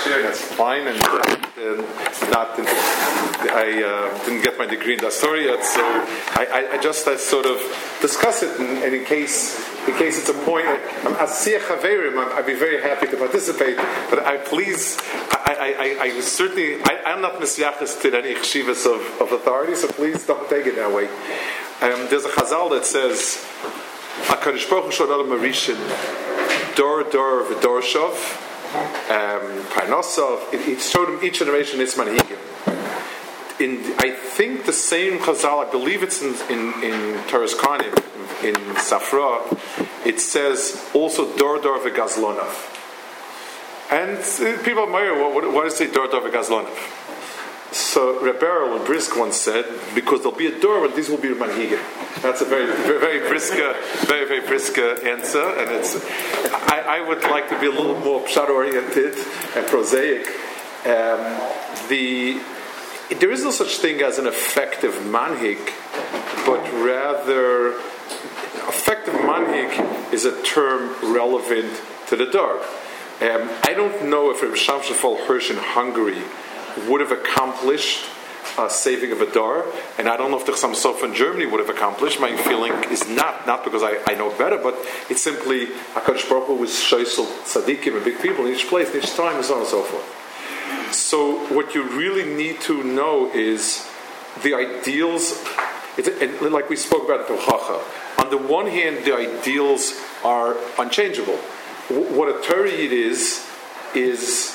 year, and that's fine. And I didn't get my degree in that story yet, so I just sort of discuss it, and in case it's a point, as Siach Haverim, I'd be very happy to participate. But I'm not Messiachis to any chshivas of authority, so please don't take it that way. There's a Chazal that says, HaKadosh Baruch Hu showed Adam Marishin, Dor V'Dor Parnosov. It showed him each generation its manhigim. I think the same Chazal, I believe it's in Toras Kohanim, in Safra, it says also Dor V'Gazlonov. And people admire, what does it say Dor V'Gazlonov? So Reb Beryl and Brisk once said, because there'll be a door, and these will be manhigim. That's a very, very brisk answer, and I would like to be a little more pshat oriented and prosaic. There is no such thing as an effective manhig, but rather effective manhig is a term relevant to the door. I don't know if Reb Shamshon Fol Hirsch in Hungary would have accomplished saving of a dar, and I don't know if the Chassam Sofer in Germany would have accomplished. My feeling is not because I know better, but it's simply HaKadosh Baruch Hu was shoysel tzaddikim and big people in each place, in each time, and so on and so forth. So what you really need to know is the ideals, and like we spoke about at Tochacha. On the one hand, the ideals are unchangeable. What a Torah Yid is a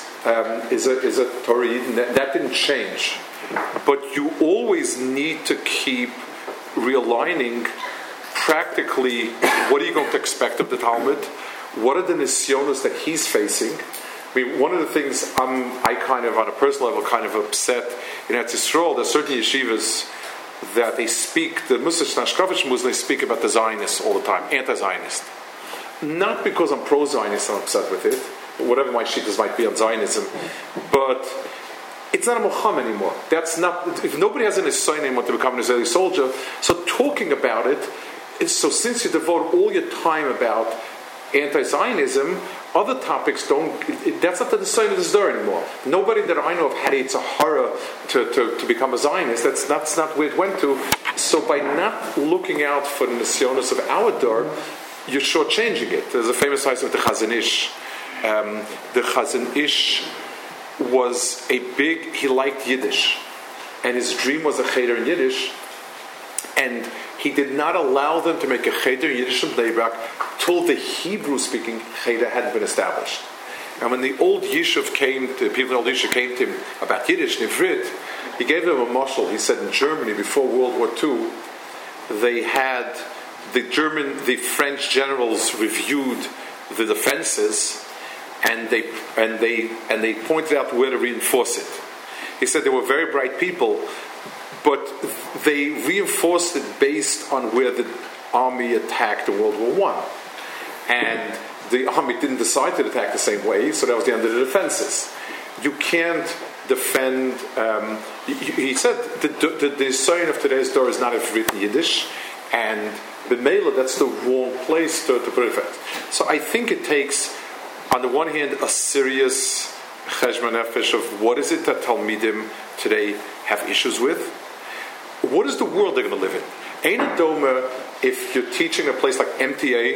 Torah Yid, and that didn't change. But you always need to keep realigning practically what are you going to expect of the Talmud, what are the nisyonos that he's facing. I mean, one of the things I kind of, on a personal level, kind of upset in Eretz Yisrael, there's certain yeshivas that they speak, the Muslims, Nashkavich Muslims, they speak about the Zionists all the time, anti-Zionist. Not because I'm pro-Zionist, I'm upset with it, whatever my shittas might be on Zionism, but it's not a mocham anymore. That's not, if nobody has an Israeli name to become an Israeli soldier, so talking about it, so since you devote all your time about anti-Zionism, other topics that's not the design of the Zdar anymore. Nobody that I know of had a tzahara to become a Zionist. That's not where it went to. So by not looking out for the nisyonos of our Dar, you're shortchanging it. There's a famous story of the Chazon Ish. The Chazon Ish was he liked Yiddish, and his dream was a cheder in Yiddish, and he did not allow them to make a cheder in Yiddish in Bnei Brak till the Hebrew-speaking cheder hadn't been established. And when the old Yishuv people in the old Yishuv came to him about Yiddish, Nivrit, he gave them a mashal. He said in Germany before World War II, they had the French generals reviewed the defenses, and they pointed out where to reinforce it. He said they were very bright people, but they reinforced it based on where the army attacked in World War I. And the army didn't decide to attack the same way, so that was the end of the defenses. You can't defend... he said the design of today's door is not written Yiddish, and b'meila, that's the wrong place to put it. So I think it takes, on the one hand, a serious cheshbon nefesh of what is it that Talmidim today have issues with. What is the world they're going to live in? Ain't it doma if you're teaching a place like MTA,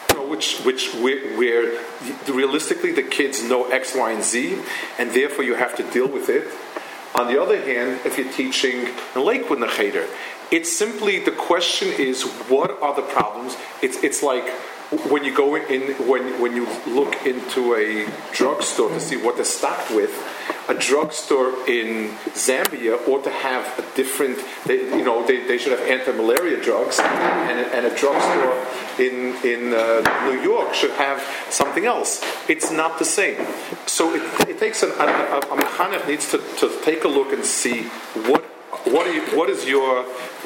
where realistically the kids know X, Y, and Z, and therefore you have to deal with it. On the other hand, if you're teaching in Lakewood Necheder, it's simply, the question is, what are the problems? It's like when you go in, when you look into a drugstore to see what they're stocked with. A drugstore in Zambia ought to have a different. They should have anti-malaria drugs, and a drugstore in New York should have something else. It's not the same. So it takes a mechanech needs to take a look and see what is your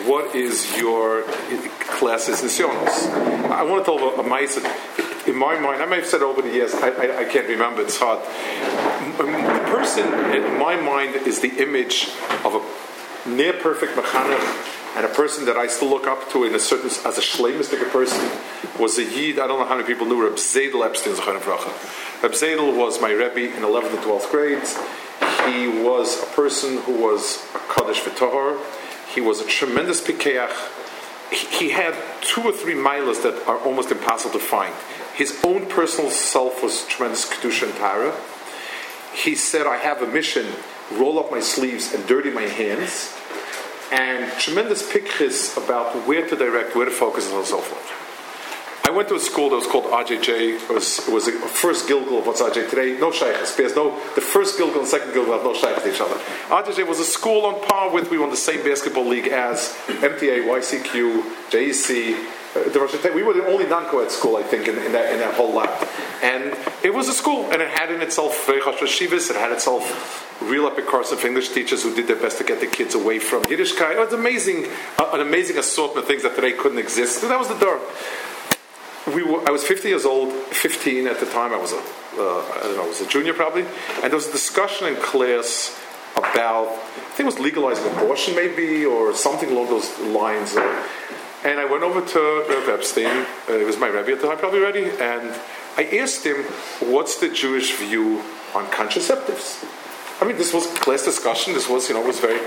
class's nisyonos. I want to tell a ma'aseh. In my mind, I may have said over the years, I can't remember, it's hard. The person, in my mind, is the image of a near-perfect mechanech And a person that I still look up to in a certain, as a shleimistic person, was a Yid. I don't know how many people knew Reb Zedel Epstein Zechon Avracha. Reb Zedel was my Rebbe in 11th and 12th grades. He was a person who was a Kaddish V'Tohar. He was a tremendous Pikeach. He had 2 or 3 milas that are almost impossible to find. His own personal self was tremendous Kedusha and Tara. He said, I have a mission, roll up my sleeves and dirty my hands, and tremendous pikchis about where to direct, where to focus, and so forth. I went to a school that was called RJJ. It was the first Gilgal of what's RJ today. No shaykhs. The first Gilgal and second Gilgal have no shaykhs to each other. RJJ was a school on par with, we won the same basketball league as MTA, YCQ, JEC. We were the only non-co-ed school, I think, in that whole lot. And it was a school, and it had in itself very chashuv shivas. It had itself real epic course of English teachers who did their best to get the kids away from Yiddishkeit. It was amazing, an amazing assortment of things that today couldn't exist. So that was the door. I was 15 at the time. I was I was a junior probably, and there was a discussion in class about, I think it was legalizing abortion maybe, or something along those lines. And I went over to Reb Epstein. He was my Rebbe at the time, probably ready, and I asked him, "What's the Jewish view on contraceptives?" I mean, this was class discussion. This was, was very.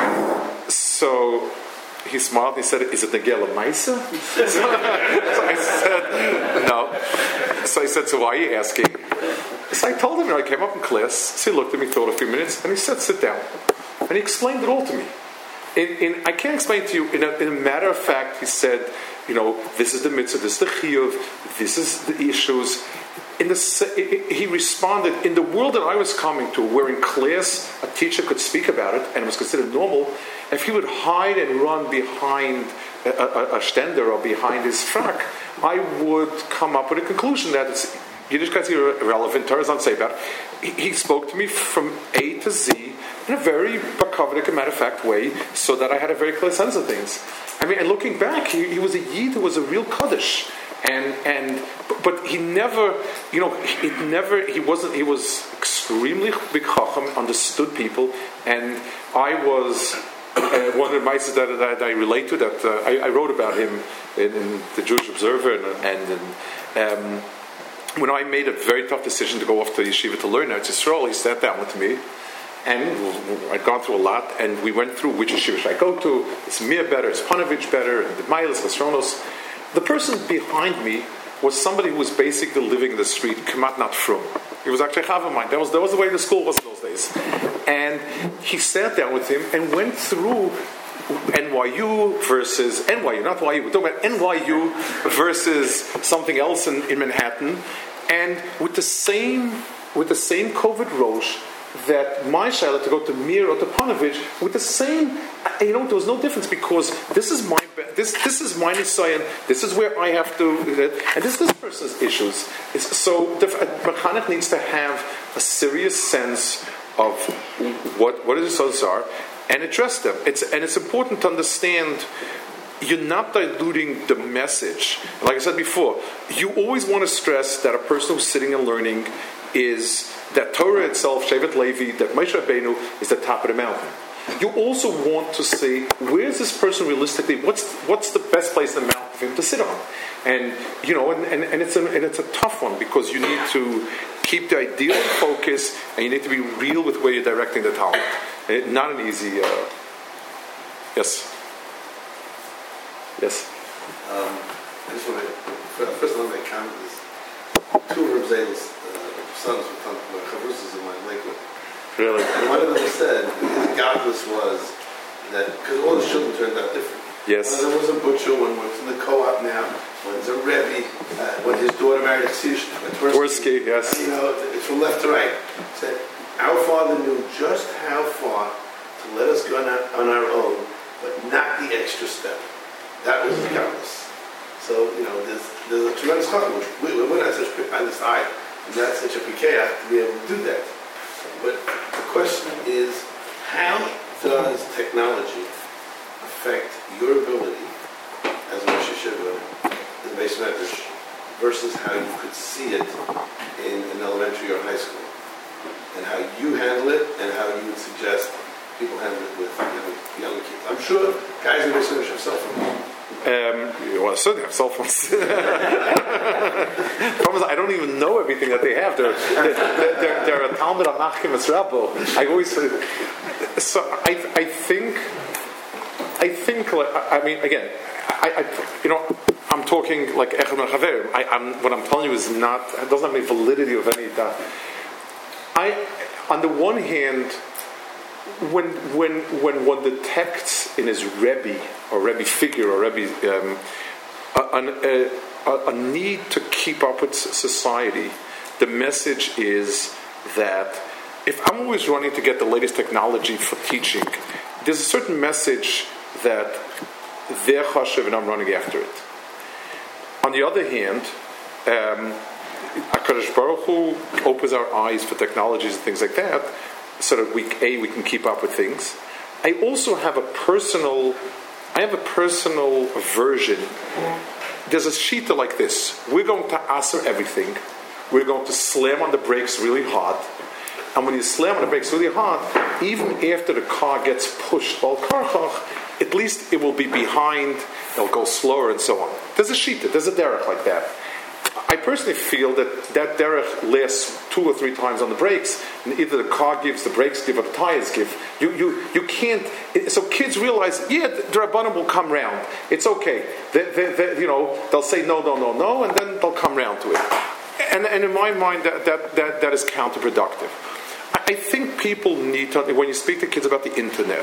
So he smiled and he said, "Is it Negela Maisa?" So I said, "No." So I said, "So why are you asking?" So I told him, I came up in class. So he looked at me, thought a few minutes, and he said, "Sit down." And he explained it all to me. I can't explain to you, in a matter of fact, he said, this is the mitzvah, this is the chiyuv, this is the issues. He responded, in the world that I was coming to, where in class a teacher could speak about it, and it was considered normal, if he would hide and run behind a stender or behind his frak, I would come up with a conclusion that Yiddishkeit is irrelevant, Torah does not say about it. He spoke to me from A to Z in a very bakavdik, matter-of-fact way, so that I had a very clear sense of things. I mean, and looking back, he was a Yid who was a real Kaddish. But he never, he was extremely big chacham, understood people, and I was, one of the mitzvahs that I relate to, that I wrote about him in the Jewish Observer, and when I made a very tough decision to go off to yeshiva to learn Eretz Yisrael, he sat down with me, and I'd gone through a lot, and we went through which yeshiva should I go to, is Mir better, is Panovich better, and the Miles, Chasronos. The person behind me was somebody who was basically living in the street, Kemat not from. He was actually Chavamite. That was the way the school was in those days. And he sat down with him and went through NYU versus NYU, not YU, we're talking about NYU versus something else in Manhattan, and with the same COVID Roche, that my shaila to go to Mir or to Panovich with the same, there was no difference, because this is my nisayon, this is where I have to, and this is this person's issues. So the Mechanech needs to have a serious sense of what his thoughts are and address them. It's important to understand. You're not diluting the message. Like I said before, you always want to stress that a person who's sitting and learning is that Torah itself, Shevet Levi, that Moshe Rabbeinu is the top of the mountain. You also want to say, where's this person realistically? What's the best place in the mountain for him to sit on? And it's a tough one, because you need to keep the ideal in focus, and you need to be real with where you're directing the Talmud. Not an easy. Yes. Yes. I just want to first of all make comment is 2 of Reb Zedel's sons were chavrusos in my Lakewood. Really? And one of them said his godless was that, because all the children turned out different. Yes. One of them was a butcher, one was in the co-op now, one's a Rebbe, when his daughter married a Tversky, yes. It's from left to right. Said, our father knew just how far to let us go on our own, but not the extra step. That was his godless. So, there's a tremendous chacham, which we're not such on this eye, not such a pikeach to be able to do that. But the question is, how does technology affect your ability as a Rosh Yeshiva in Beis Medrash versus how you could see it in elementary or high school? And how you handle it, and how you would suggest people handle it with young kids? I'm sure guys in this have cell phones. Well, certainly have cell phones. Problem is, I don't even know everything that they have. They're a Talmud Anachim Rabbo. I always so I think like, I mean, again, I'm talking like Echad Mechaverim. What I'm telling you is not, it doesn't have any validity of any that. On the one hand, when one detects in his Rebbe or Rebbe figure or Rebbe a need to keep up with society, the message is that if I'm always running to get the latest technology for teaching, there's a certain message that they're chashuv and I'm running after it. On the other hand, HaKadosh Baruch Hu opens our eyes for technologies and things like that, so that we can keep up with things. I also have a personal aversion. There's a shita like this. We're going to aser everything. We're going to slam on the brakes really hard. And when you slam on the brakes really hard, even after the car gets pushed, at least it will be behind, it'll go slower and so on. There's a shita, there's a derech like that. I personally feel that derech lasts 2 or 3 times on the brakes, and either the car gives, the brakes give, or the tires give. You can't. So kids realize, the Rabbanim will come round. It's okay. They'll say no, and then they'll come round to it. And in my mind, that is counterproductive. I think people need to, when you speak to kids about the internet,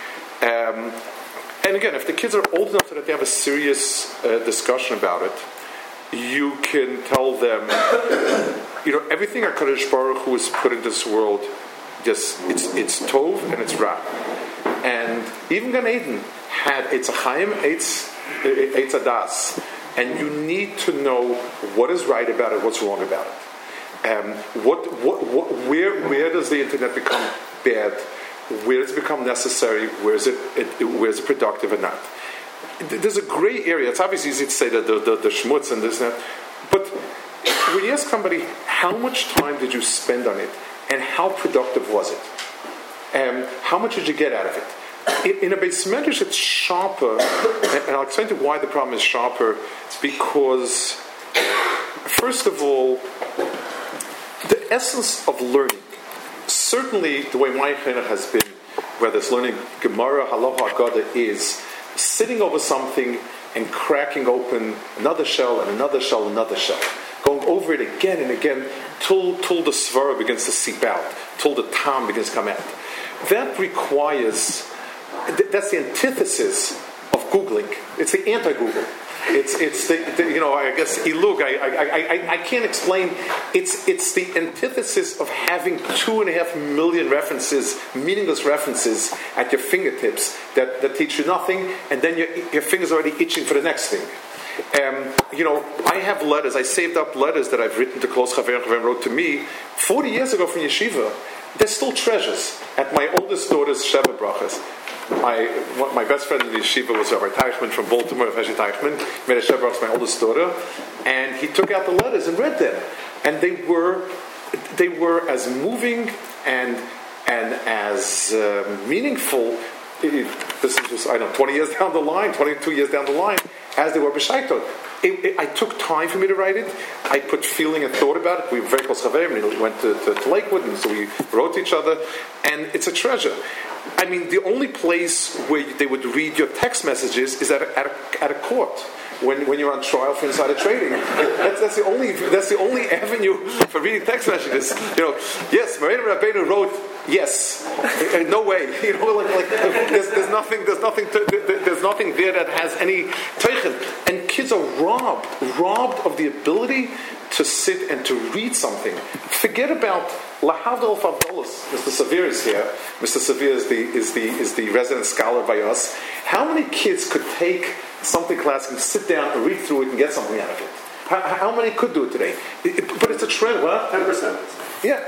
and again, if the kids are old enough that they have a serious discussion about it, you can tell them, everything HaKadosh Baruch Hu has put in this world, it's Tov and it's Ra. And even Gan Eden had Eitz HaChaim, Eitz HaDas. And you need to know what is right about it, what's wrong about it. Where does the internet become bad? Where does it become necessary? Where is it productive or not? There's a gray area. It's obviously easy to say that the schmutz and this and that, but when you ask somebody how much time did you spend on it and how productive was it, how much did you get out of it? In a Beis Medrash, it's sharper, and I'll explain to you why the problem is sharper. It's because, first of all, the essence of learning, certainly the way my chinuch has been, whether it's learning Gemara, Halacha, Haggadah, is sitting over something and cracking open another shell and another shell and another shell, going over it again and again till the svara begins to seep out, till the tam begins to come out. That requires, that's the antithesis of Googling. It's the anti-Google. It's the I guess ilug. I can't explain. It's the antithesis of having 2.5 million references, meaningless references at your fingertips that teach you nothing, and then your fingers are already itching for the next thing. I have letters. I saved up letters that I've written to close chaver and wrote to me 40 years ago from yeshiva. They're still treasures. At my oldest daughter's Sheva Brachas, my best friend in the yeshiva was Rabbi Teichman from Baltimore, Rabbi Teichman, made a Sheva Brachas, my oldest daughter, and he took out the letters and read them, and they were as moving and as meaningful. This was 20 years down the line, 22 years down the line, as they were b'shaitot. I took time for me to write it. I put feeling and thought about it. We were very close chaverim, and we went to Lakewood, and so we wrote to each other, and it's a treasure. I mean, the only place where they would read your text messages is at a court. When you're on trial for insider trading, that's the only avenue for reading text messages. Yes, Moreno Rabbeinu wrote yes. No way. There's nothing there that has any teichen. And kids are robbed of the ability to sit and to read something. Forget about Lahavdol Favdolos. Mr. Savir is here. Mr. Savir is the resident scholar by us. How many kids could take something classic and sit down and read through it and get something out of it? How many could do it today? But it's a trend. What? 10%. Yeah.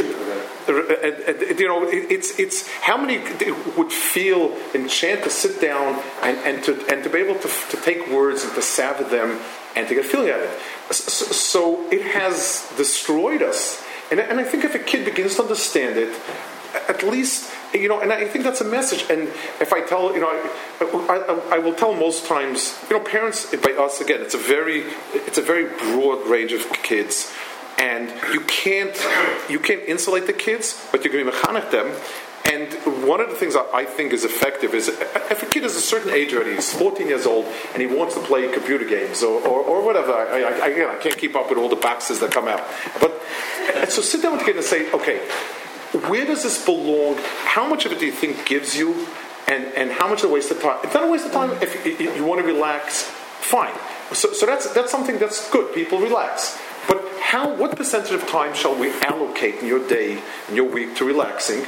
It's how many would feel enchanted to sit down and to be able to take words and to savor them and to get a feeling out of it. So it has destroyed us. And I think if a kid begins to understand it, at least, and I think that's a message. And if I tell, I will tell most times, parents, by us, again, it's a very broad range of kids. And you can't insulate the kids, but you can be mechanech them. And one of the things I think is effective is if a kid is a certain age already, he's 14 years old, and he wants to play computer games or whatever. I can't keep up with all the boxes that come out. But so sit down with the kid and say, okay, where does this belong? How much of it do you think gives you, and how much is a waste of time? It's not a waste of time if you want to relax. Fine. So that's something that's good. People relax. But what percentage of time shall we allocate in your day, in your week, to relaxing?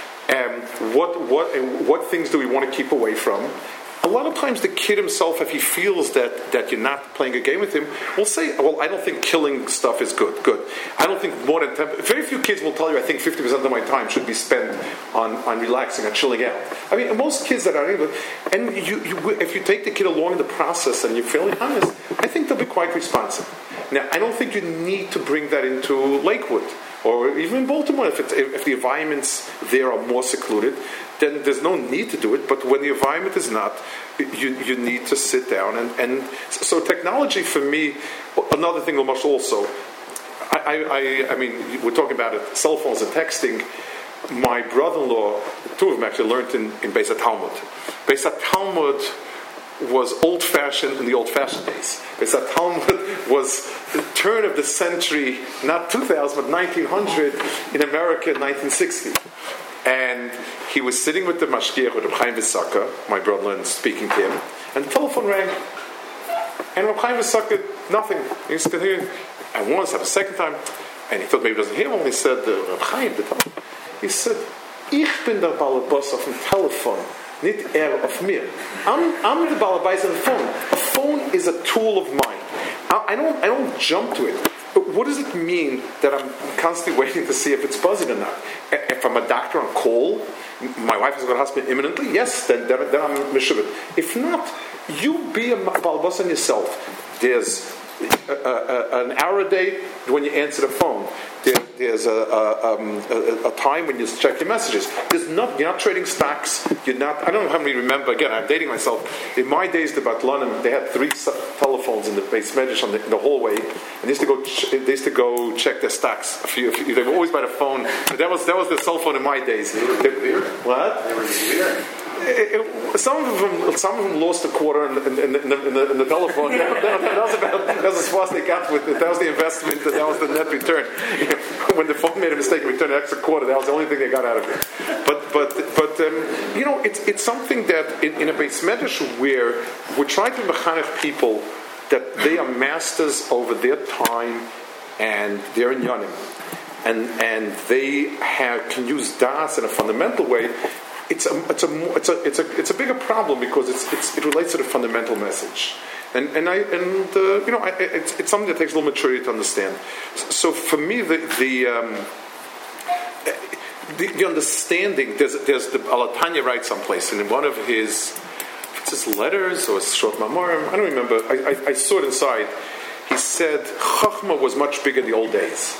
What things do we want to keep away from? A lot of times the kid himself, if he feels that you're not playing a game with him, will say, well, I don't think killing stuff is good. I don't think more than 10... Very few kids will tell you, I think 50% of my time should be spent on relaxing, on chilling out. I mean, most kids that are able... And if you take the kid along in the process and you're fairly honest, I think they'll be quite responsive. Now, I don't think you need to bring that into Lakewood or even in Baltimore. If the environments there are more secluded, then there's no need to do it. But when the environment is not, you need to sit down. And so technology for me, another thing also, I mean, we're talking about it, cell phones and texting. My brother-in-law, two of them actually learned in Beis Talmud. Beis Talmud was old-fashioned in the old-fashioned days. Beis Talmud was the turn of the century, not 2000, but 1900 in America in 1960. And he was sitting with the mashgiach, with Reb Chaim Visaka, my brother-in-law, and speaking to him, and the telephone rang. And Reb Chaim Visaka, nothing. He was continuing. And once, a second time, and he thought maybe he doesn't hear him, and he said, Reb Chaim, he said, Ich bin der Balabas auf dem Telefon. Nicht of mir. I'm the balabais on the phone. A phone is a tool of mine. I don't jump to it. But what does it mean that I'm constantly waiting to see if it's buzzing or not? If I'm a doctor on call, my wife is going to hospital imminently, yes, then I'm mishubit. If not, you be a balabas on yourself. There's an hour a day when you answer the phone. There's a time when you check your messages. You're not trading stocks. You're not. I don't know how many remember. Again, I'm dating myself. In my days, the Batlanim, they had 3 telephones in the base medrash in the hallway, and they used to go check their stocks. They were always by the phone. That was the cell phone in my days. What? They were weird. Some of them lost a quarter in the telephone. That was as far as they got with it. That was the investment. That was the net return. When the phone made a mistake and returned an extra quarter, that was the only thing they got out of it. But it's something that in a base medrash where we're trying to mechanech people that they are masters over their time and their inyanim, and they can use das in a fundamental way. It's a bigger problem because it relates to the fundamental message, it's something that takes a little maturity to understand. So for me, the understanding, there's the Alatanya writes someplace, and in one of his letters or short memorim, I don't remember. I saw it inside. He said Chachma was much bigger in the old days.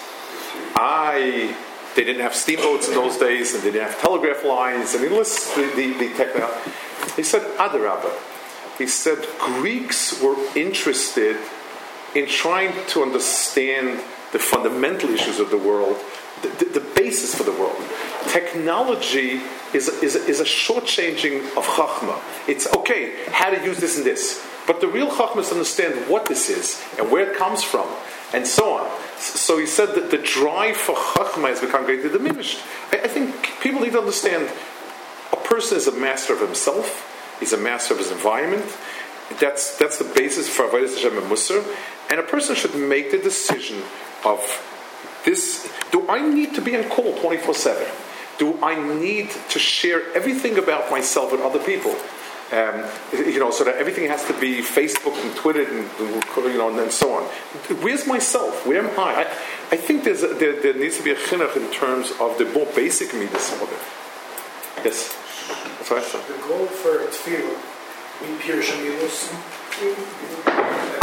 They didn't have steamboats in those days, and they didn't have telegraph lines, and he lists the technology. He said, Adarabah. He said, Greeks were interested in trying to understand the fundamental issues of the world, the basis for the world. Technology is a shortchanging of Chachma. It's, okay, how to use this and this. But the real Chachma is to understand what this is, and where it comes from, and so on. So he said that the drive for Chachma has become greatly diminished. I think people need to understand a person is a master of himself, he's a master of his environment. That's the basis for Avodas Hashem and Musar. And a person should make the decision of this: do I need to be on call 24/7? Do I need to share everything about myself with other people? So that everything has to be Facebook and Twitter and so on. Where's myself? Where am I? I think there needs to be a chinuch in terms of the more basic midas of it. Yes, that's what I thought. The goal for tefillah,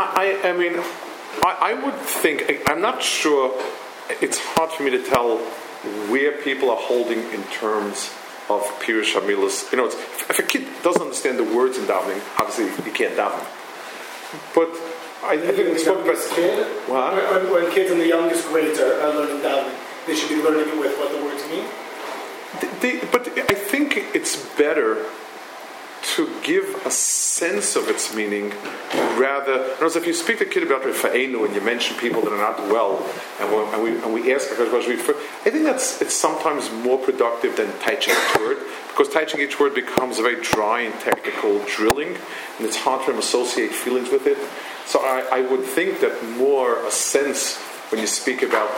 I would think. I'm not sure. It's hard for me to tell where people are holding in terms of Pirush Hamilas. If a kid doesn't understand the words in davening, obviously he can't daven. But I think we spoke about when kids in the youngest grades are learning davening, they should be learning it with what the words mean. But I think it's better to give a sense of its meaning rather. If you speak to a kid about Rifa'enu and you mention people that are not well, and we ask because I think it's sometimes more productive than teaching each word, because teaching each word becomes a very dry and technical drilling, and it's hard to associate feelings with it. So I would think that more a sense when you speak about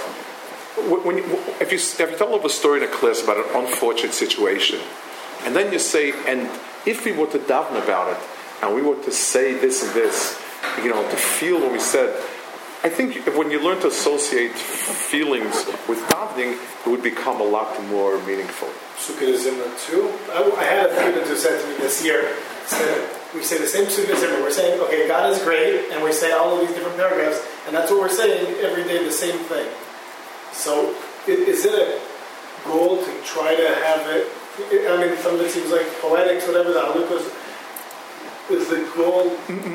if you tell a story in a class about an unfortunate situation, and then you say, and if we were to daven about it, and we were to say this and this, to feel what we said, I think when you learn to associate feelings with davening, it would become a lot more meaningful. Sukkah Zimra too. I had a student who said to me this year, we say the same Sukkah Zimra. We're saying, okay, God is great, and we say all of these different paragraphs, and that's what we're saying every day, the same thing. So, is it a goal to try to have it? I mean, some of it seems like poetics, whatever the halukos is the goal.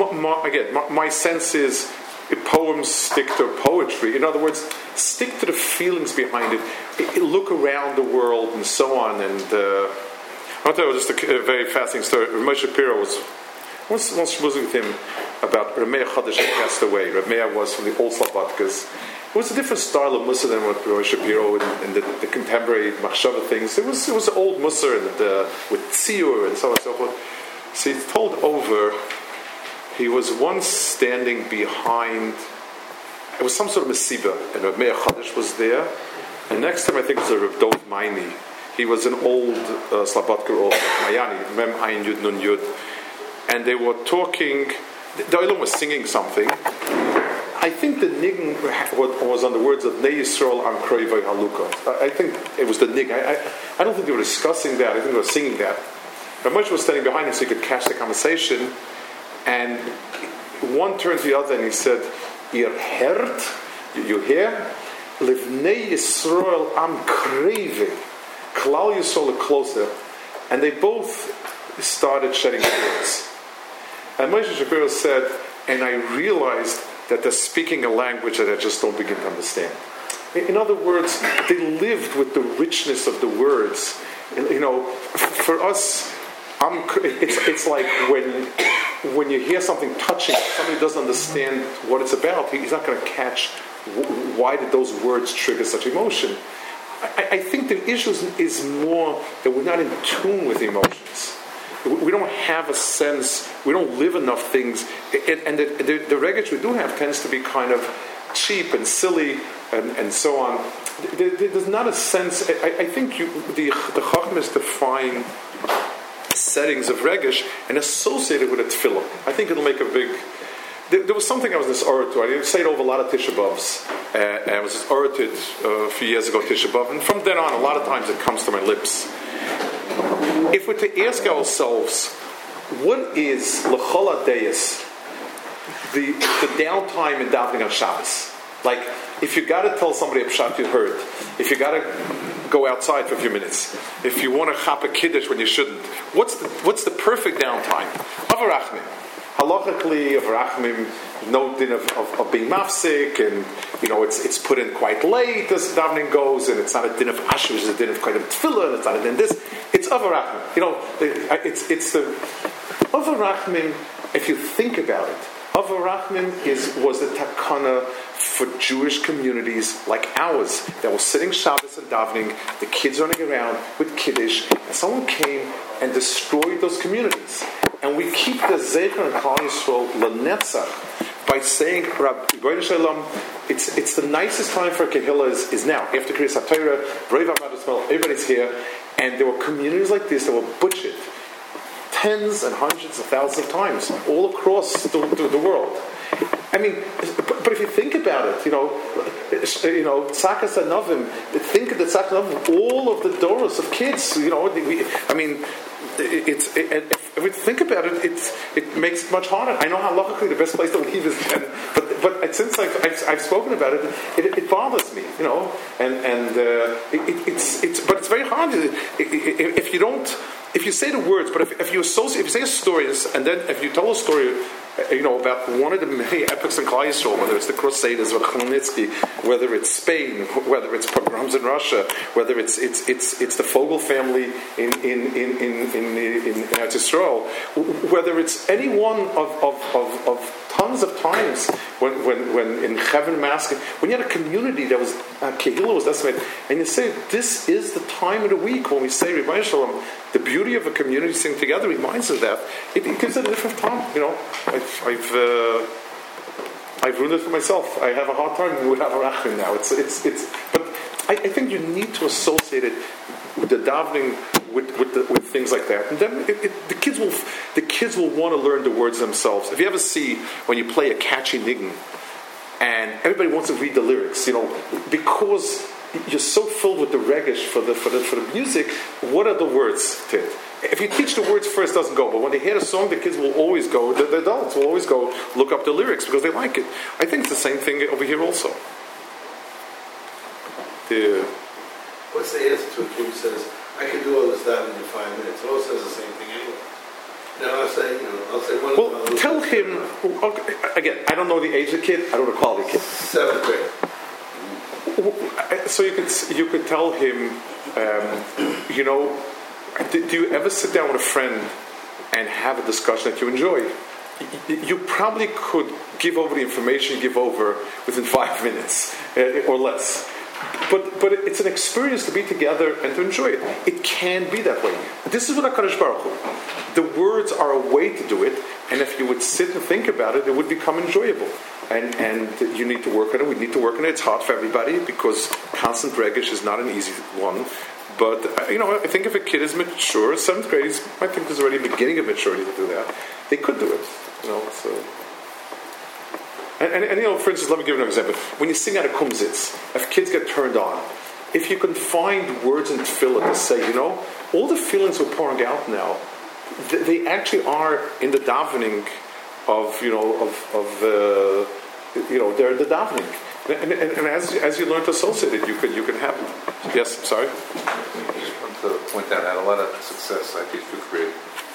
My sense is poems stick to poetry. In other words, stick to the feelings behind it. Look around the world and so on. And I'll tell you just a very fascinating story. Moshe Shapiro was once with him about Rameh Chadash had passed away. Rameh was from the old Slobodkas. It was a different style of Musar than what Moshe Shapiro and the contemporary Machshava things. It was old Musar and with Tziyur and so on and so forth. So he's told over, he was once standing behind, it was some sort of Mesiba, and Rav Meir Chadash was there, and next to him I think was a Rav Dov Maini. He was an old Slabodker or Mayani, Mem Ayin Yud Nun Yud, and they were talking, the Olam was singing something. I think the niggin was on the words of Nei Yisrael Am Kroivai Haluka. I think it was the nig. I don't think they were discussing that. I think they were singing that. But Moshe was standing behind him so he could catch the conversation. And one turned to the other and he said, "Ihr hert, you hear? Livnei Yisrael Am Kroivai. Klal Yisrael closer." And they both started shedding tears. And Moshe Shapiro said, and I realized that they're speaking a language that I just don't begin to understand. In other words, they lived with the richness of the words. For us, it's like when you hear something touching, somebody doesn't understand what it's about, he's not going to catch why did those words trigger such emotion. I think the issue is more that we're not in tune with emotions. We don't have a sense, we don't live enough things, and the regesh we do have tends to be kind of cheap and silly and so on. There's not a sense, I think the Chachmas define settings of regesh and associate it with a tefillah. I think it'll make a big... There was something I was in this orator, I didn't say it over a lot of Tisha B'Avs, and I was this orated a few years ago, Tisha B'Av, and from then on, a lot of times it comes to my lips. If we're to ask ourselves, what is l'chol hadayis, the downtime in davening on Shabbos? Like, if you got to tell somebody a pshat you heard, if you got to go outside for a few minutes, if you want to chap a kiddush when you shouldn't, what's the perfect downtime? Avarachmim. Halachically, avarachmim, no din of being mafsik, and it's put in quite late as davening goes, and it's not a din of asher, it's a din of quite a tefillah, and it's not a din this. It's avarachmim. It's the avarachmim. If you think about it, avarachmim was the takana for Jewish communities like ours that were sitting Shabbos and davening, the kids running around with kiddush, and someone came and destroyed those communities. And we keep the Zecher and Klal Yisrael L'Netzach by saying, Rabbi Shalom, it's the nicest time for Kehillah is now. After Kriyas HaTorah, everybody's here. And there were communities like this that were butchered tens and hundreds of thousands of times all across the world. I mean, but if you think about it, Tzakas HaNavim, think of the Tzakas HaNavim, all of the doros of kids, if we think about it, it makes it much harder. I know halachically the best place to leave is, but but since I've spoken about it, it bothers me, but it's very hard if you say the words, but if you say a story, and then if you tell a story, about one of the many epics in Klal Yisrael, whether it's the Crusaders or Khmelnytsky, whether it's Spain, whether it's pogroms in Russia, whether it's the Fogel family in Eretz Yisrael, whether it's any one of tons of times when in Chevron Mask, when you had a community that was Kehillah was decimated, and you say this is the time of the week when we say Rebbeinu Shalom, the beauty of a community singing together reminds us of that. It gives it a different time. I've ruined it for myself. I have a hard time with Avarachim now. But I think you need to associate it with the davening with things like that, and then the kids will want to learn the words themselves. If you ever see when you play a catchy nigun, and everybody wants to read the lyrics, because you're so filled with the regesh for the music. What are the words to it? If you teach the words first, it doesn't go. But when they hear the song, the kids will always go. The adults will always go look up the lyrics because they like it. I think it's the same thing over here also. What's the answer to a kid who says, "I can do all this davening in 5 minutes"? It all says the same thing anyway. I'll say one. Well, tell him again. I don't know the age of the kid. I don't know the quality of the kid. 7th grade. So you could tell him, do you ever sit down with a friend and have a discussion that you enjoy? You probably could give over the information you give over within 5 minutes or less. But it's an experience to be together and to enjoy it. It can be that way. This is what HaKadosh Baruch Hu. The words are a way to do it, and if you would sit and think about it, it would become enjoyable. And you need to work on it. We need to work on it. It's hard for everybody because constant regesh is not an easy one. But I think if a kid is mature, 7th grade, I think there's already a beginning of maturity to do that. They could do it. So. And for instance, let me give you an example. When you sing out of kumzitz, if kids get turned on, if you can find words in tefillah to say, all the feelings we're pouring out now, they actually are in the davening they're in the davening. And as you learn to associate it, you can have it. Yes, sorry? I just want to point out, I had a lot of success. I teach 5th grade.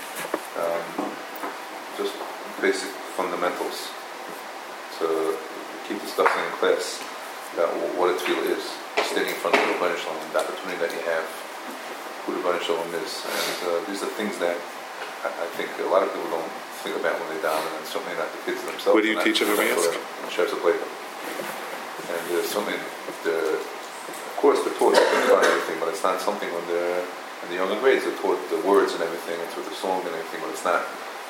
Just basic fundamentals. To keep discussing in class about what a tefillah is, standing in front of the Rebbeinu Shalom, the opportunity that you have, who the Rebbeinu Shalom is, and these are things that I think a lot of people don't think about when they daven, and certainly not the kids themselves. Where do you teach it? In Shevs of Plata. And there's something, of course, they're taught about everything, but it's not something when they're in the younger grades. They're taught the words and everything, and taught the song and everything, but it's not,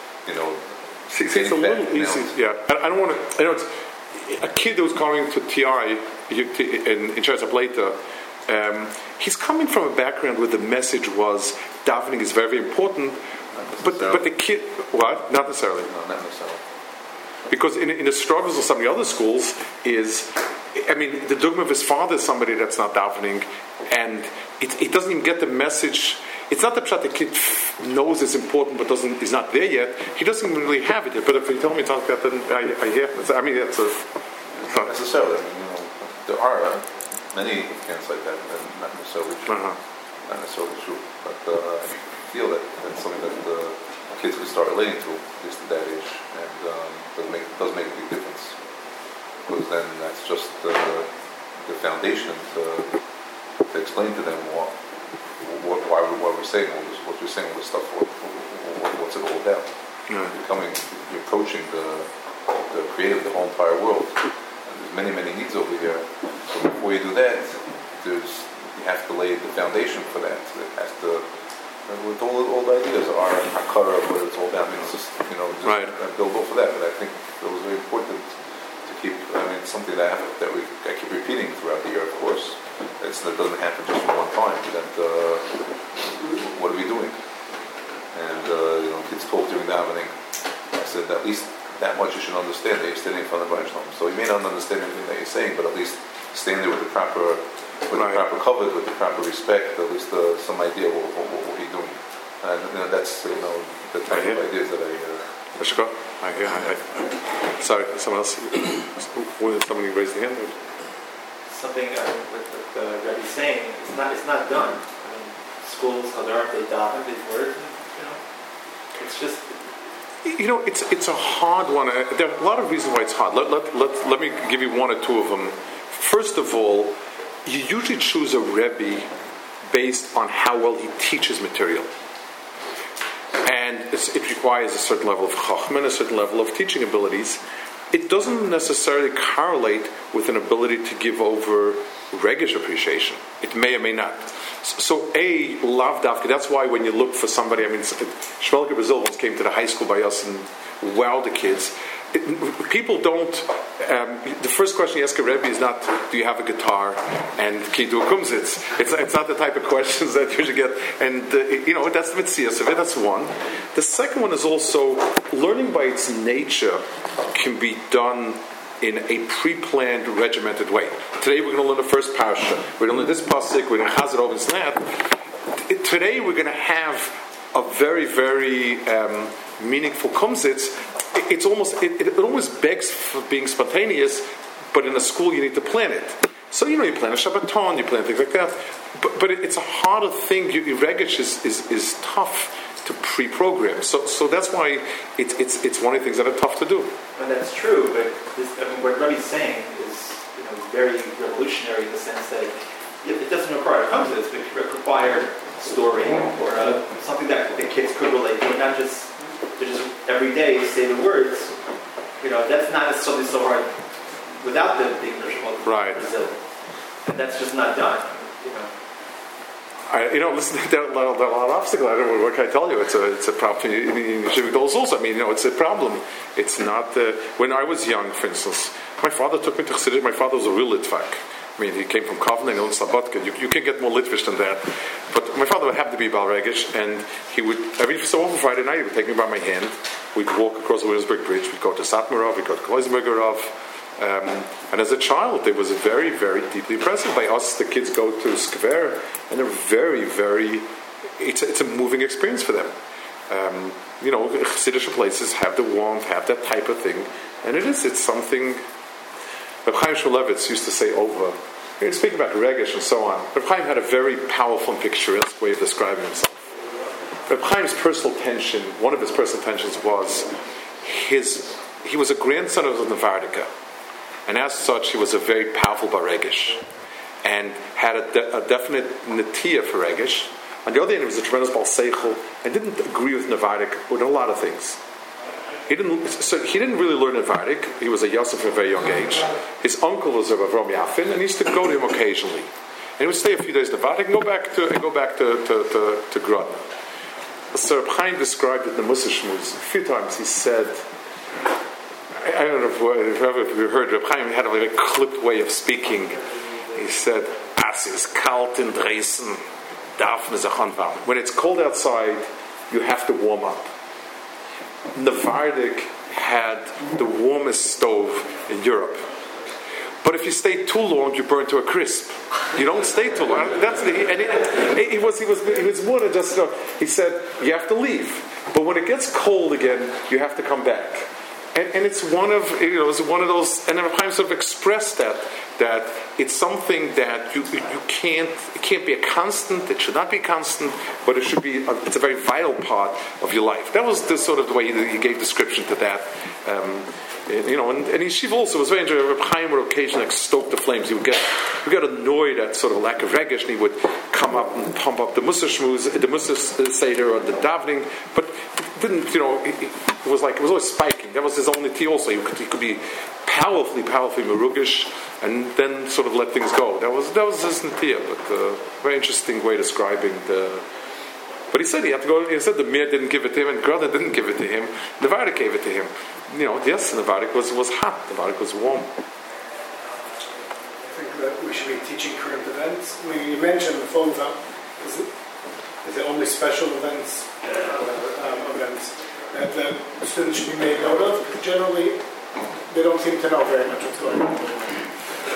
it's a little easy, yeah. I don't want to. It's a kid who was coming to TI in Shevs of Plata. He's coming from a background where the message was davening is very, very important. But the kid, what? Not necessarily. No, not necessarily. Because in the struggles of some of the other schools is, the dogma of his father is somebody that's not davening, and it doesn't even get the message. It's not the pshat the kid knows it's important but is not there yet. He doesn't even really have it yet. But if you tell me talk about that, then I hear. That's not necessarily. There are many camps like that, and not necessarily true. Not necessarily true. But I feel that that's something that the kids can start relating to, at least at that age, and does make a big difference. Because then that's just the foundation to explain to them why we're saying all this, what we're saying all this stuff, what's it all about. You're approaching the creator of the whole entire world. And there's many, many needs over here. So before you do that, you have to lay the foundation for that. It has to, with all the ideas are hakara, what it's all about. Just build off of that. But I think it was very important to keep. It's something that I keep repeating throughout the year, of course. It doesn't happen just from one time. What are we doing? And kids talk during davening. I said at least that much you should understand that you're standing in front of Rebbeinu Shalom. So you may not understand everything that you're saying, but at least stand there with the proper cover, with the proper respect. At least some idea of what you're doing. And that's the type of ideas that I Sorry, someone else. Somebody raised their hand. Something what Rebbe's saying, it's not done. I mean, schools, they daven, they work, it's just... It's a hard one. There are a lot of reasons why it's hard. Let me give you one or two of them. First of all, you usually choose a Rebbe based on how well he teaches material. And it requires a certain level of chachma and a certain level of teaching abilities. It doesn't necessarily correlate with an ability to give over regesh appreciation. It may or may not. So lav dafka, that's why when you look for somebody, Shmelke Brazil once came to the high school by us and wowed the kids. People don't, the first question you ask a Rebbe is not, do you have a guitar and can you do a kumsitz? It's not the type of questions that you should get. And, that's the mitzvah of it, that's one. The second one is also, learning by its nature can be done in a pre-planned, regimented way. Today we're going to learn the first parsha. We're going to learn this pasuk, we're going to chazar over that. Today we're going to have a very, very meaningful kumsitz. It almost begs for being spontaneous, but in a school you need to plan it. So you plan a Shabbaton, you plan things like that. But it's a harder thing. Regesh is tough to pre-program. So that's why it's one of the things that are tough to do. And that's true, but what Rebbe's saying is very revolutionary in the sense that it doesn't require a kumsitz, it requires a story or something that the kids could relate to, not just every day say the words. That's not necessarily so hard without the English of Brazil. And that's just not done. Listen, there are a lot of obstacles. I don't know, what can I tell you? It's a problem. Also, it's a problem. It's not. When I was young, for instance, my father took me to Chassidus. My father was a real Litvak. He came from Kovna and owned Slobodka. You can't get more Litvish than that. But my father would have to be Baal Regesh, and he would, every so often Friday night, he would take me by my hand. We'd walk across the Williamsburg Bridge. We'd go to Satmarov, we'd go to Kloisenbergerov. And as a child, it was very, very deeply impressive. By us, the kids go to Skver, and they're very, very, it's a moving experience for them. Chassidish places have the warmth, have that type of thing. And it's something... Reb Chaim Shmulevitz used to say over, speaking about Regesh and so on, Reb Chaim had a very powerful and picturesque way of describing himself. Reb Chaim's personal tension, one of his personal tensions was he was a grandson of the Nevardika, and as such he was a very powerful Baregesh, and had a definite netiya for Regesh. On the other hand, he was a tremendous Baal Seichel and didn't agree with Nevardik with a lot of things. He didn't really learn Nevardik. He was a Yosef at a very young age. His uncle was a Avram Yafin, and he used to go to him occasionally. And he would stay a few days in Nevardik and go back to Grodno. So Reb Chaim described it in the Mussar Shmuz a few times. He said, I don't know if you heard, Reb Chaim had a very clipped way of speaking. He said, "As is kalt in Dresden, darf man sich anwärmen." When it's cold outside, you have to warm up. Nevardik had the warmest stove in Europe. But if you stay too long, you burn to a crisp. You don't stay too long. He was more than just. He said you have to leave, but when it gets cold again, you have to come back. And it's one of those. And Reb Chaim sort of expressed that it's something that you can't. It can't be a constant. It should not be constant, but it should be. It's a very vital part of your life. That was the sort of the way he gave description to that. And Yeshiva also was very interesting. Reb Chaim would occasionally stoke the flames. He would get annoyed at sort of lack of regesh, and he would come up and pump up the Mussar Shmuz, the Mussar Seder, or the davening. But it didn't, it was always spiking. That was his only tea. Also, he could be powerfully merugish, and then sort of let things go. That was his netiya. But very interesting way of describing the. But he said he had to go. He said the Mir didn't give it to him, and Grada didn't give it to him. Nevardik gave it to him. Yes, Nevardik was hot. Nevardik was warm. I think that we should be teaching current events. You mentioned the phones up. Is it only special events that the students should be made note of? Because generally, they don't seem to know very much what's going on.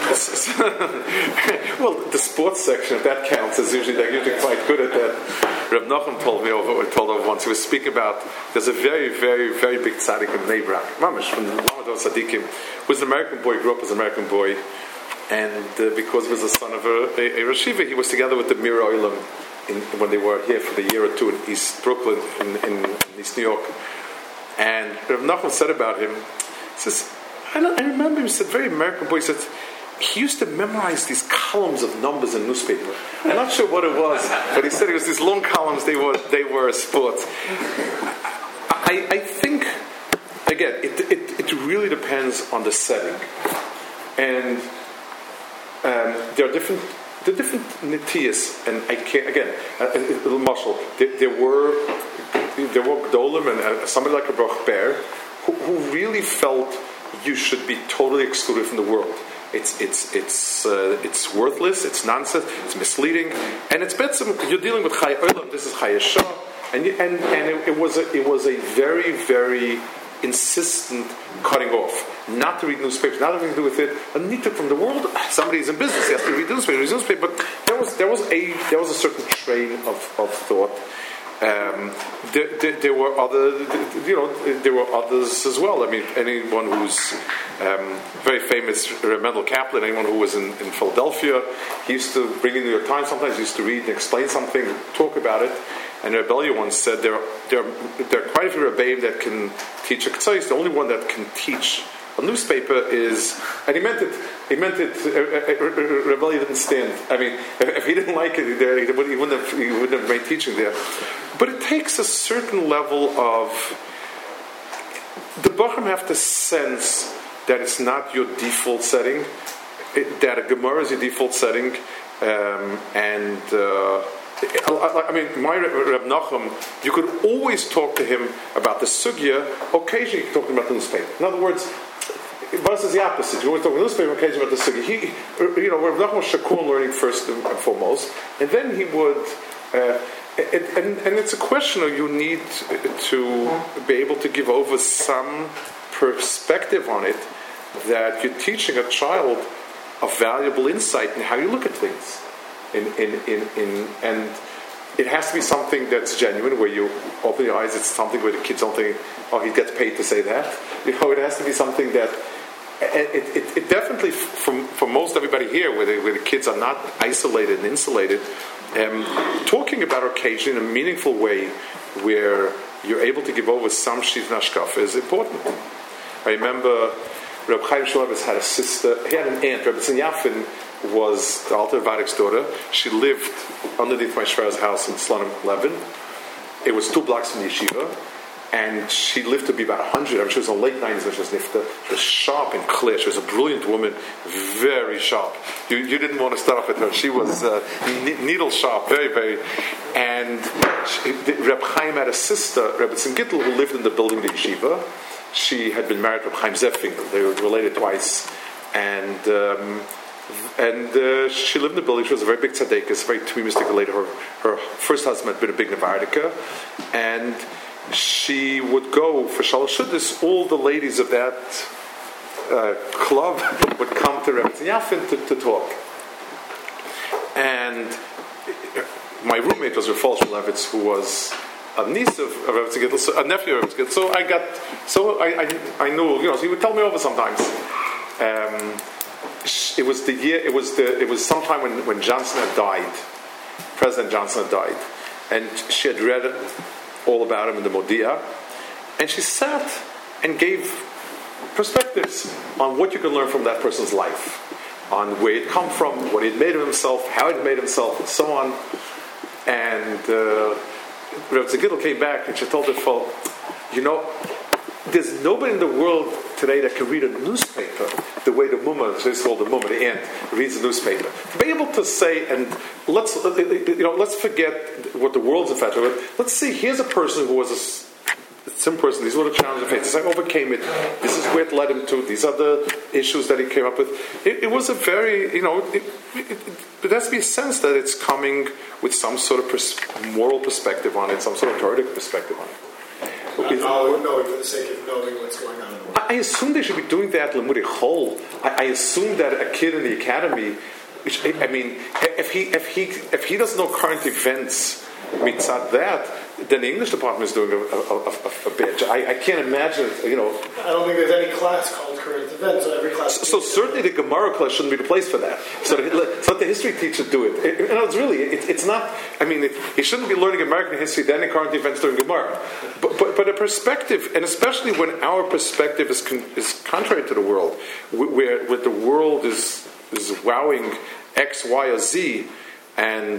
Well, the sports section, if that counts, they're usually quite good at that. Reb Nachum told over once. He was speaking about there's a very, very, very big tzaddik in Bnei Brak, Mamash from Lamadov Tzaddikim, who was an American boy, grew up as an American boy, and because he was the son of a Rosh Yeshiva, he was together with the Mir Olam when they were here for the year or two in East Brooklyn, in East New York. And Reb Nachum said about him, he says, I remember him, he said, very American boy, he said, he used to memorize these columns of numbers in newspaper. I'm not sure what it was, but he said it was these long columns, they were sports. I think, again, it really depends on the setting. And there are different nitiyas, and I can't, again, a little muscle. There were Gdolim and somebody like a Baruch Ber who really felt you should be totally excluded from the world. It's worthless, it's nonsense, it's misleading, and it's betzim. You're dealing with Chai Olam. This is Chai Yeshua, and it was a very, very insistent cutting off, not to read newspapers, not having to do with it. A nittuk from the world. Somebody is in business; he has to read newspaper. But there was a certain train of thought. There were others as well. I mean, anyone who's very famous, Mendel Kaplan, anyone who was in Philadelphia, he used to bring in the New York Times. Sometimes he used to read and explain something, talk about it. And Rebellia once said there are quite a few Rebbeim that can teach a Ketzos. The only one that can teach a newspaper is, and he meant it. Rebellia didn't stand. I mean, if he didn't like it, he wouldn't have made teaching there. But it takes a certain level of the Bacham have to sense that it's not your default setting, that a Gemara is your default setting, I mean, my Reb Nachum, you could always talk to him about the sugya. Occasionally, you could talk to him about the newspaper. In other words, Bas is the opposite. You always talk about the newspaper, occasionally about the sugya. Reb Nachum was Shakun learning first and foremost, and then he would. And it's a question of you need to be able to give over some perspective on it, that you're teaching a child a valuable insight in how you look at things. And it has to be something that's genuine, where you open your eyes. It's something where the kids don't think, oh, he gets paid to say that. It has to be something that it definitely, for most everybody here, where the kids are not isolated and insulated, talking about occasion in a meaningful way, where you're able to give over some shit nashkaf is important. I remember Reb Chaim Shulevitz had a sister. He had an aunt. Reb Tzin Yafin was the Alter Vadik's daughter. She lived underneath my Shver's house in Slonim 11. It was 2 blocks from the yeshiva, and she lived to be about 100. I mean, she was in the late 90s when she was nifta. She was sharp and clear. She was a brilliant woman, very sharp. You didn't want to start off with her. She was needle sharp, very, very. And Reb Chaim had a sister, Reb Tzin Gittel, who lived in the building, the yeshiva. She had been married to Reb Chaim Zeffinger. They were related twice, and she lived in the building. She was a very big tzaddikus, very tmimistic lady. Her first husband had been a big Nevardika, and she would go for Shalosh Shuddis. All the ladies of that club would come to Reb Tzin Yafin to talk. And my roommate was Rafal Shulevitz, who was a niece of Reb Tzin Gittel, a nephew of Reb Tzin Gittel. So I knew, so he would tell me over sometimes. It was sometime when Johnson had died. President Johnson had died, and she had read all about him in the Modia, and she sat and gave perspectives on what you can learn from that person's life, on where he'd come from, what he'd made of himself, how he'd made himself, and so on. And Reb Tzin Gittel came back and she told her, well, there's nobody in the world today that can read a newspaper the way the mumma, so it's called the mumma, the aunt, reads a newspaper. To be able to say, and let's forget what the world's infatuated with. Let's see, here's a person who was some person, these were the challenges he faced. I overcame it. This is where it led him to. These are the issues that he came up with. It was a very, it has to be a sense that it's coming with some sort of moral perspective on it, some sort of Torah perspective on it. Knowing for the sake of knowing what's going on in the world. I assume they should be doing that Lemuri Chol. I assume that a kid in the academy, if he doesn't know current events mitzad that, then the English department is doing a bad job. I can't imagine, I don't think there's any class called current events, so every class... So certainly the Gemara class shouldn't be the place for that. So let the history teacher do it. It's not, he shouldn't be learning American history, then in current events during Gemara. But a perspective, and especially when our perspective is contrary to the world, where the world is wowing X, Y, or Z, and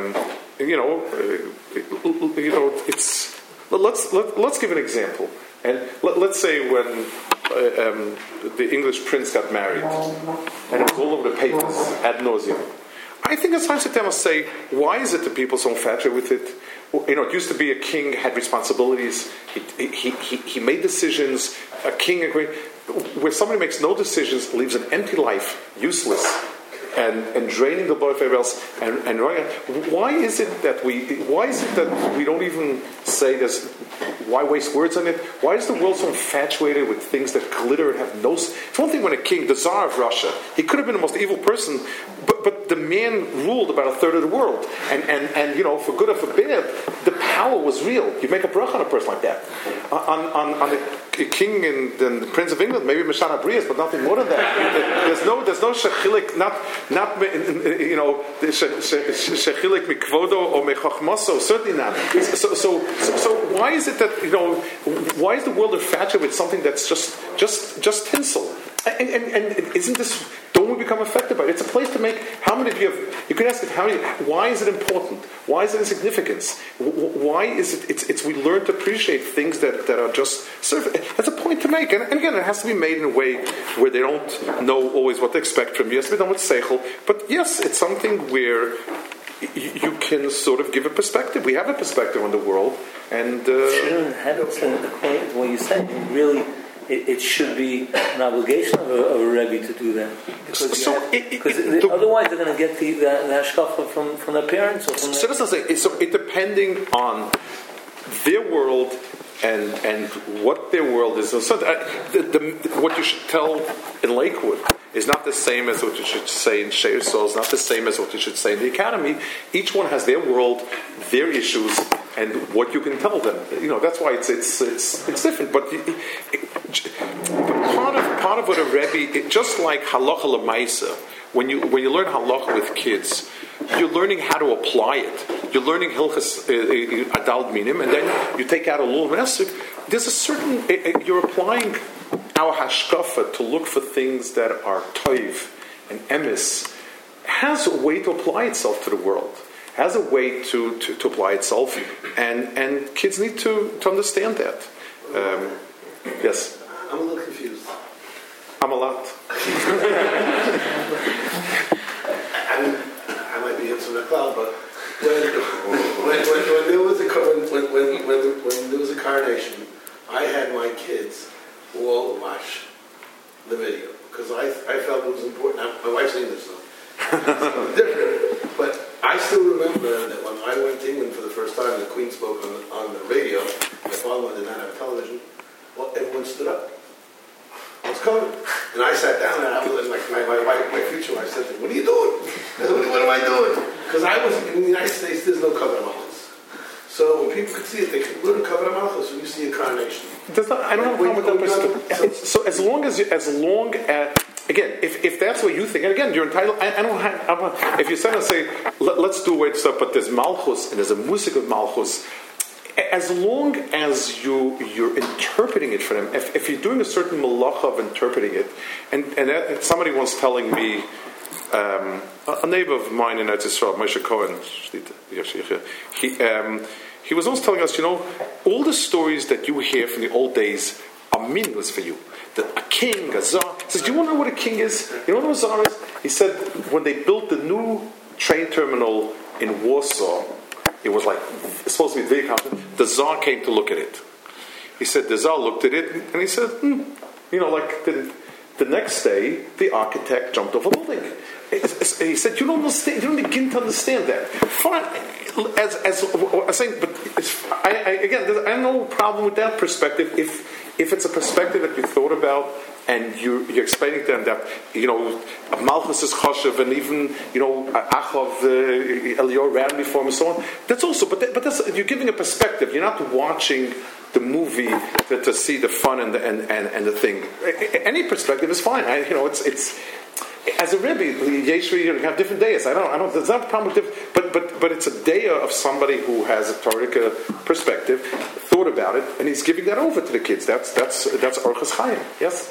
it's. Let's give an example, and let's say when the English prince got married, and it was all over the papers ad nauseum. I think it's time to them and say, why is it that people so infatuated with it? It used to be a king had responsibilities. He made decisions. A king agreed. Where somebody makes no decisions, lives an empty life, useless, and draining the blood of everybody else. And why is it that we don't even say this? Why waste words on it? Why is the world so infatuated with things that glitter and have no? It's one thing when a king, the Tsar of Russia, he could have been the most evil person, but the man ruled about a third of the world, and for good or for bad, the power was real. You make a bracha on a person like that. On the king and the Prince of England, maybe Mishana Brias, but nothing more than that. There's no shechilik, not shechilik mikvodo or mechachmaso, certainly not. So why is it that why is the world infatuated with something that's just tinsel? And isn't this? Don't we become affected by it? It's a place to make. How many of you have? You can ask it. Why is it important? Why is it significance? Why is it? It's we learn to appreciate things that are just surface. That's a point to make. And again, it has to be made in a way where they don't know always what to expect from you. Yes, we don't with seichel, but yes, it's something where you can sort of give a perspective. We have a perspective on the world, and shouldn't have according to what you said. Really. It should be an obligation of a Rebbe to do that, because otherwise they're going to get the hashkafa from their parents. Or from so that's not saying. So it depending on their world and what their world is. So what you should tell in Lakewood is not the same as what you should say in Sheir Sol. It's not the same as what you should say in the academy. Each one has their world, their issues, and what you can tell them. That's why it's different. But part of what a Rebbe, just like halacha l'maisa, when you learn halacha with kids, you're learning how to apply it. You're learning hilchas adal minim, and then you take out a little nesik. There's a certain you're applying our hashkafa to look for things that are toiv and emes has a way to apply itself to the world. Has a way to apply itself, and kids need to understand that. Yes? I'm a little confused. I'm a lot. I might be into the cloud, but when there was a coronation, I had my kids all watch the video because I felt it was important. My wife's English, so it's different, but I still remember that when I went to England for the first time, the Queen spoke on the radio. My father did not have television. Well, everyone stood up. What's coming? And I sat down and I was like, my future wife said to me, "What are you doing?" I said, "What am I doing?" Because I was in the United States. There's no cover malchus. So when people could see it, they could learn cover malchus when you see a coronation. I don't have a problem with that. So as long as again, if that's what you think, and again, you're entitled. I don't have. If you sit and say, let's do away with stuff, but there's malchus and there's a music of malchus. As long as you're interpreting it for them, if you're doing a certain malacha of interpreting it, and somebody was telling me, a neighbor of mine in Eretz Yisrael, Moshe Cohen, he was always telling us, all the stories that you hear from the old days are meaningless for you. A king, a czar. He says, do you want to know what a king is? You know what a czar is? He said, when they built the new train terminal in Warsaw, it was supposed to be very complicated. The Tsar came to look at it. He said, the Tsar looked at it, and he said, the next day, the architect jumped off a building. He said, you don't understand, you don't begin to understand that. Fine, as I'm saying, but I have no problem with that perspective. if it's a perspective that you thought about, and you're explaining to them that, Malchus is Choshev, and even, Achav, Eliyahu ran before him, and so on. That's also, but that's, you're giving a perspective. You're not watching the movie to see the fun and the thing. Any perspective is fine. It's as a Rebbe, Yeshua, you have different days. I don't. There's not a problem with different, but it's a day of somebody who has a Torah perspective, thought about it, and he's giving that over to the kids. That's Orchos Chaim. Yes.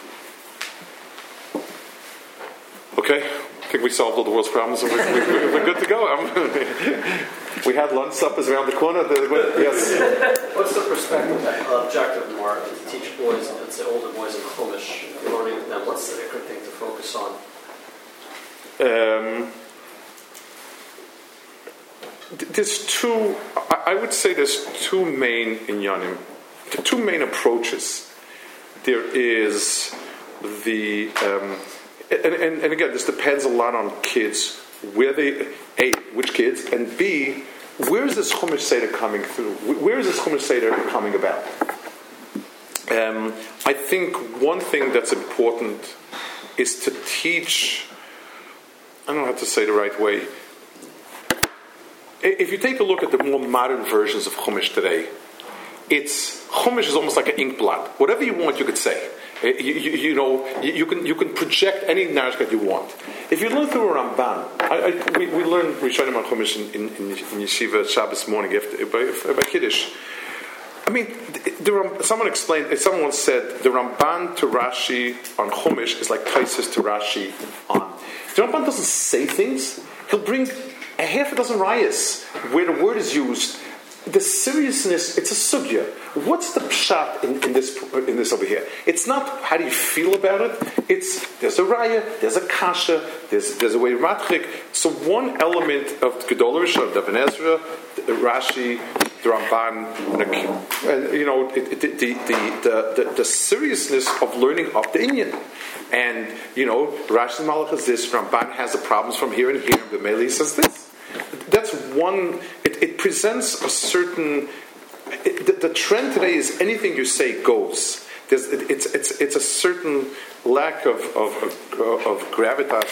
Okay, I think we solved all the world's problems. We're good to go. We had lunch suppers around the corner. Yes. What's the perspective, objective more, to teach boys, let's say older boys in Chumash, learning with them? What's the good thing to focus on? There's two. I would say there's two main inyanim, two main approaches. There is the. And again, this depends a lot on kids, where they, A, which kids, and B, where is this Chumash Seder coming through? Where is this Chumash Seder coming about? I think one thing that's important is to teach, I don't know how to say the right way. If you take a look at the more modern versions of Chumash today, Chumash is almost like an ink blot. Whatever you want, you could say. You can project any narrative that you want. If you learn through a Ramban, we learned Rishonim on Chumash in Yeshiva Shabbos morning by Kiddush. I mean, someone once said the Ramban to Rashi on Chumash is like Taisus to Rashi on. The Ramban doesn't say things. He'll bring a half a dozen rayas where the word is used. The seriousness, it's a sugya. What's the pshat in this over here? It's not how do you feel about it. There's a raya, there's a kasha, there's a way matchik. So one element of Gedol Rishon, the Ben Ezra, Rashi, the Ramban, and the seriousness of learning up the Inyan. And Rashi's Malach is this, Ramban has the problems from here and here. The Meli says this. That's one. It presents a certain. The trend today is anything you say goes. It's a certain lack of gravitas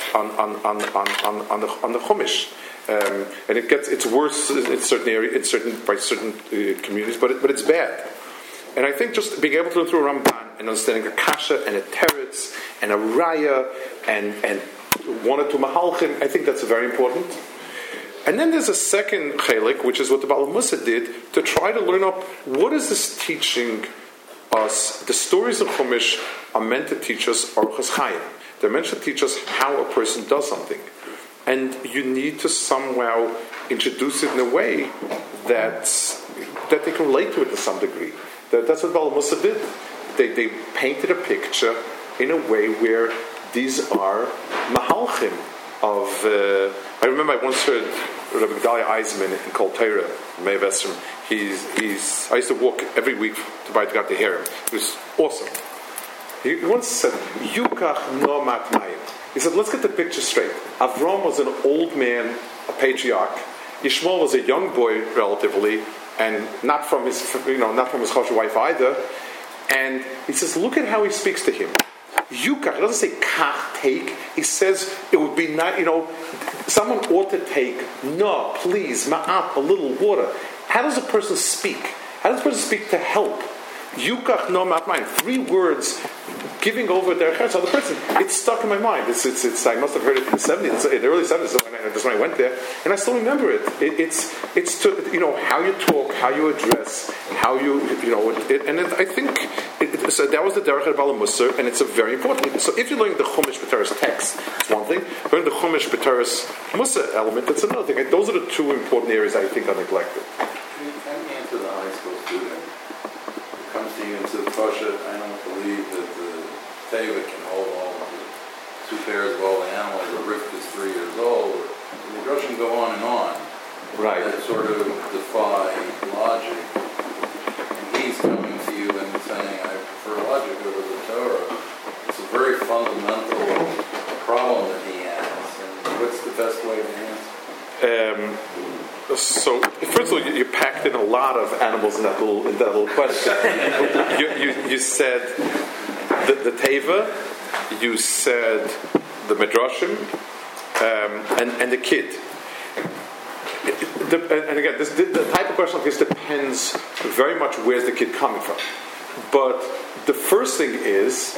on the Chumash, and it's worse in certain areas, by certain communities. But it's bad. And I think just being able to go through a Ramban and understanding a kasha and a teretz and a raya and one or two mahalchim, I think that's very important. And then there's a second chelik, which is what the Baal Musa did, to try to learn up what is this teaching us. The stories of Chumash are meant to teach us Orchos Chaim. They're meant to teach us how a person does something. And you need to somehow introduce it in a way that they can relate to it to some degree. That's what Baal Musa did. They painted a picture in a way where these are mahalchim of... I remember I once heard Rabbi Gedalia Eisman in Kol Torah, Meir Vesrim. I used to walk every week to buy the Harem. It was awesome. He once said, Yukach no matmayim. He said, let's get the picture straight. Avram was an old man, a patriarch. Yishmael was a young boy, relatively, and not from his choshev wife either. And he says, look at how he speaks to him. Yukach, he doesn't say kach, take. He says it would be not, someone ought to take, no, please, ma'at, a little water. How does a person speak? How does a person speak to help? Yukach no ma'at mind. 3 words giving over their hearts. So the person, it's stuck in my mind. It's I must have heard it in the 70s, in the early 70s, that's when I went there, and I still remember it. It's to, how you talk, how you address, how you, I think so that was the Derech of Baal Musa, and it's a very important. So if you're learning the Chumash B'Toras text, it's one thing. Learning the Chumash B'Toras Musa element, that's another thing. Those are the 2 important areas I think are neglected. Can you answer the high school student who comes to you and says, Pasha, I don't believe that the Teva can hold all of the 2 pairs of all the animals, or Rivka is 3 years old, or the Russian go on and on. Right. That sort of defy logic. And he's coming to you and saying, I prefer logic over the Torah. It's a very fundamental problem that he has. And what's the best way to answer? So first of all, you packed in a lot of animals in that little question. you said the teva, you said the midrashim, and the kid. And again, the type of question like this depends very much where's the kid coming from. But the first thing is,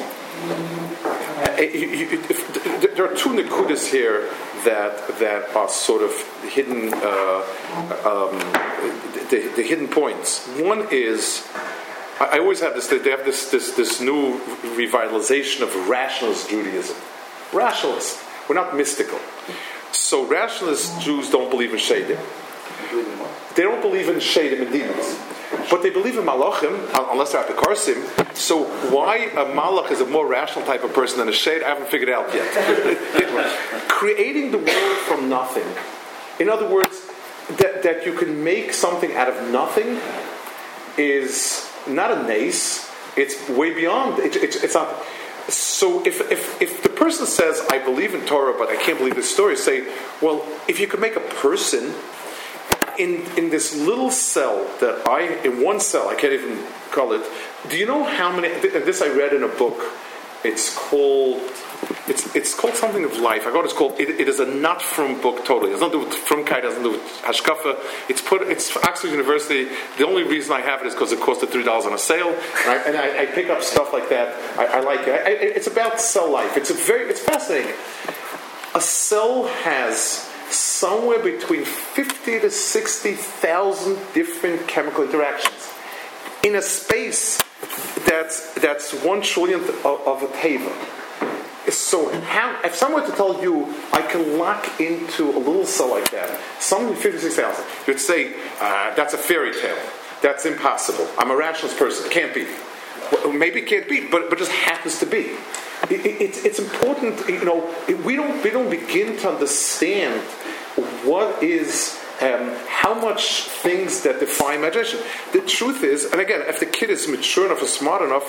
there are two nekudas here that are sort of hidden, the hidden points. One is, I always have this. They have this new revitalization of rationalist Judaism. Rationalists, we're not mystical. So rationalist Jews don't believe in Shadim. They don't believe in Shadim and demons. But they believe in Malachim, unless they're Apikarsim. So why a Malach is a more rational type of person than a Shade, I haven't figured out yet. Creating the world from nothing. In other words, that you can make something out of nothing is not a nace. It's way beyond. It's not. So if the person says, I believe in Torah, but I can't believe this story, say, well, if you could make a person in this little cell in one cell, I can't even call it, do you know how many, this I read in a book, it's called something of life. I got it's called, it is a not from book totally. It doesn't do with Frumkeit, it doesn't do with Hashkafa. It's Oxford University. The only reason I have it is because it costed $3 on a sale. And I pick up stuff like that. I like it. It's about cell life. It's fascinating. A cell has somewhere between 50 to 60,000 different chemical interactions in a space that's 1 trillionth of a teva. So if someone were to tell you, I can lock into a little cell like that, something 56,000, you'd say, that's a fairy tale. That's impossible. I'm a rationalist person. Can't be. Well, maybe it can't be, but it just happens to be. It's important, we don't begin to understand what is, how much things that define imagination. The truth is, and again, if the kid is mature enough and smart enough,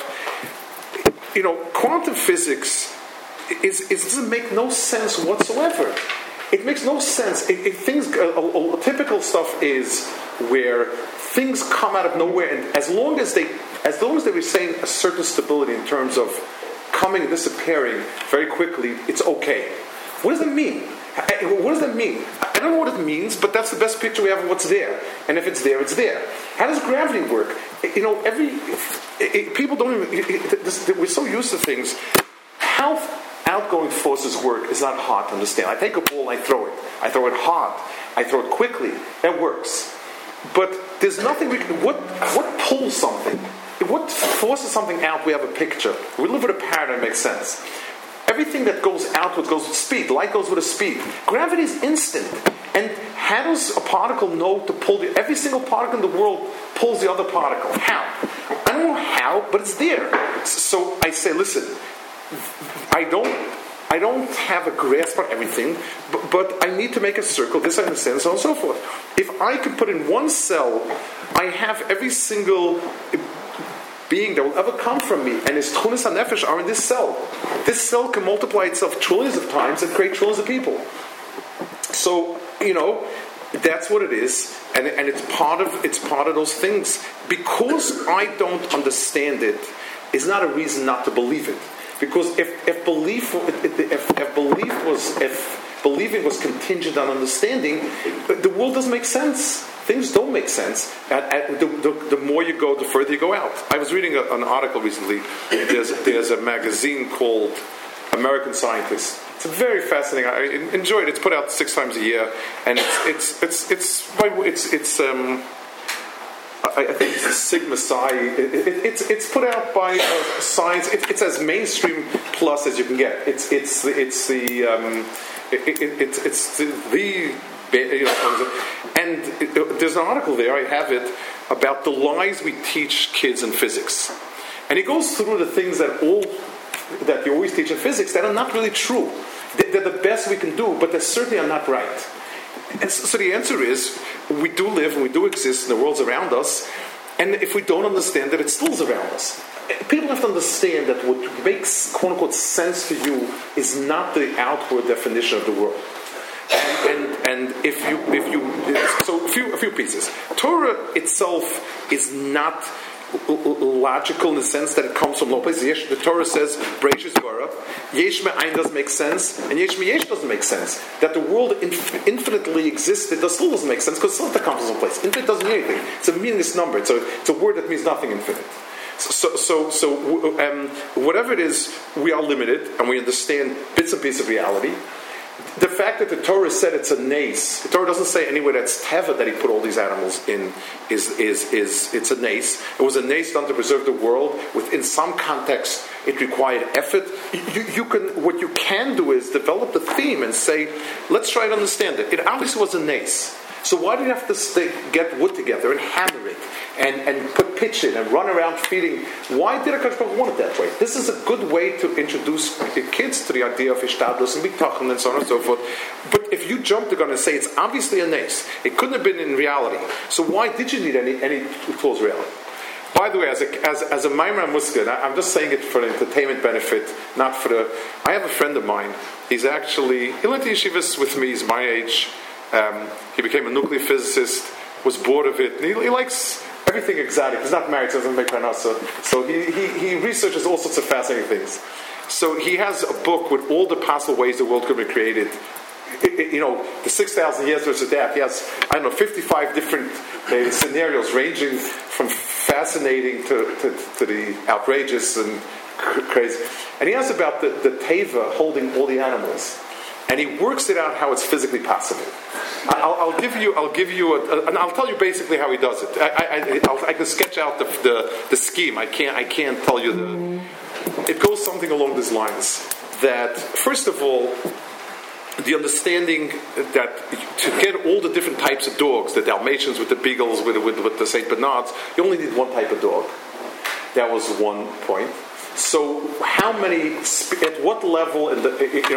quantum physics it doesn't make no sense whatsoever. It makes no sense. Typical stuff is where things come out of nowhere, and as long as they retain a certain stability in terms of coming and disappearing very quickly, it's okay. What does it mean? What does that mean? I don't know what it means, but that's the best picture we have of what's there. And if it's there, it's there. How does gravity work? People don't even. We're so used to things. How outgoing forces work is not hard to understand. I take a ball and I throw it. I throw it hard. I throw it quickly. That works. But there's nothing we can. What pulls something? What forces something out? We have a picture. We live with a pattern that makes sense. Everything that goes outwards goes with speed. Light goes with a speed. Gravity is instant. And how does a particle know to pull every single particle in the world pulls the other particle? How? I don't know how, but it's there. So I say, listen, I don't have a grasp on everything, but I need to make a circle, this I understand, so on and so forth. If I could put in one cell, I have every single being that will ever come from me, and his tchunas hanefesh are in this cell. This cell can multiply itself trillions of times and create trillions of people. So, that's what it is, and it's part of those things. Because I don't understand it is not a reason not to believe it. Because if believing was contingent on understanding, the world doesn't make sense. Things don't make sense. The more you go, the further you go out. I was reading an article recently. There's a magazine called American Scientist. It's very fascinating. I enjoy it. It's put out 6 times a year, and it's I think it's Sigma Psi. It's put out by Science. It's as mainstream plus as you can get. It's the and there's an article there. I have it about the lies we teach kids in physics, and it goes through the things that you always teach in physics that are not really true. They're the best we can do, but they certainly are not right. And so the answer is, we do live and we do exist in the worlds around us, and if we don't understand it, it still is around us. People have to understand that what makes quote-unquote sense to you is not the outward definition of the world. And so a few pieces. Torah itself is not logical in the sense that it comes from no place. The Torah says Bereshis bara, Yesh me'ayin doesn't make sense, and Yesh me'yesh doesn't make sense. That the world infinitely existed, that still doesn't make sense because it still comes from some place. Infinite doesn't mean anything. It's a meaningless number. It's a word that means nothing. Infinite. So whatever it is, we are limited, and we understand bits and pieces of reality. The fact that the Torah said it's a nace, the Torah doesn't say anywhere that's teva that he put all these animals in, it's a nace. It was a nace done to preserve the world. Within some context, it required effort. What you can do is develop the theme and say, let's try to understand it. It obviously was a nace. So why do you have to get wood together and hammer it and put pitch in and run around feeding? Why did HaKadosh Baruch Hu want it that way? This is a good way to introduce kids to the idea of ishtadlus and bitachon and so on and so forth. But if you jump the gun and say it's obviously a nace, it couldn't have been in reality. So why did you need any tools reality? By the way, as a Maimar Muskin, I'm just saying it for an entertainment benefit, not for the... I have a friend of mine. He went to yeshivas with me. He's my age. He became a nuclear physicist, was bored of it. He likes everything exotic. He's not married, so he doesn't make parnasa. So he researches all sorts of fascinating things. So he has a book with all the possible ways the world could be created. The 6,000 years versus that. He has, 55 different scenarios ranging from fascinating to the outrageous and crazy. And he has about the teva holding all the animals. And he works it out how it's physically possible. I'll give you, and I'll tell you basically how he does it. I can sketch out the scheme. I can't tell you It goes something along these lines. That first of all, the understanding that to get all the different types of dogs, the Dalmatians with the Beagles, with the Saint Bernards, you only need one type of dog. That was one point. So, how many? At what level in the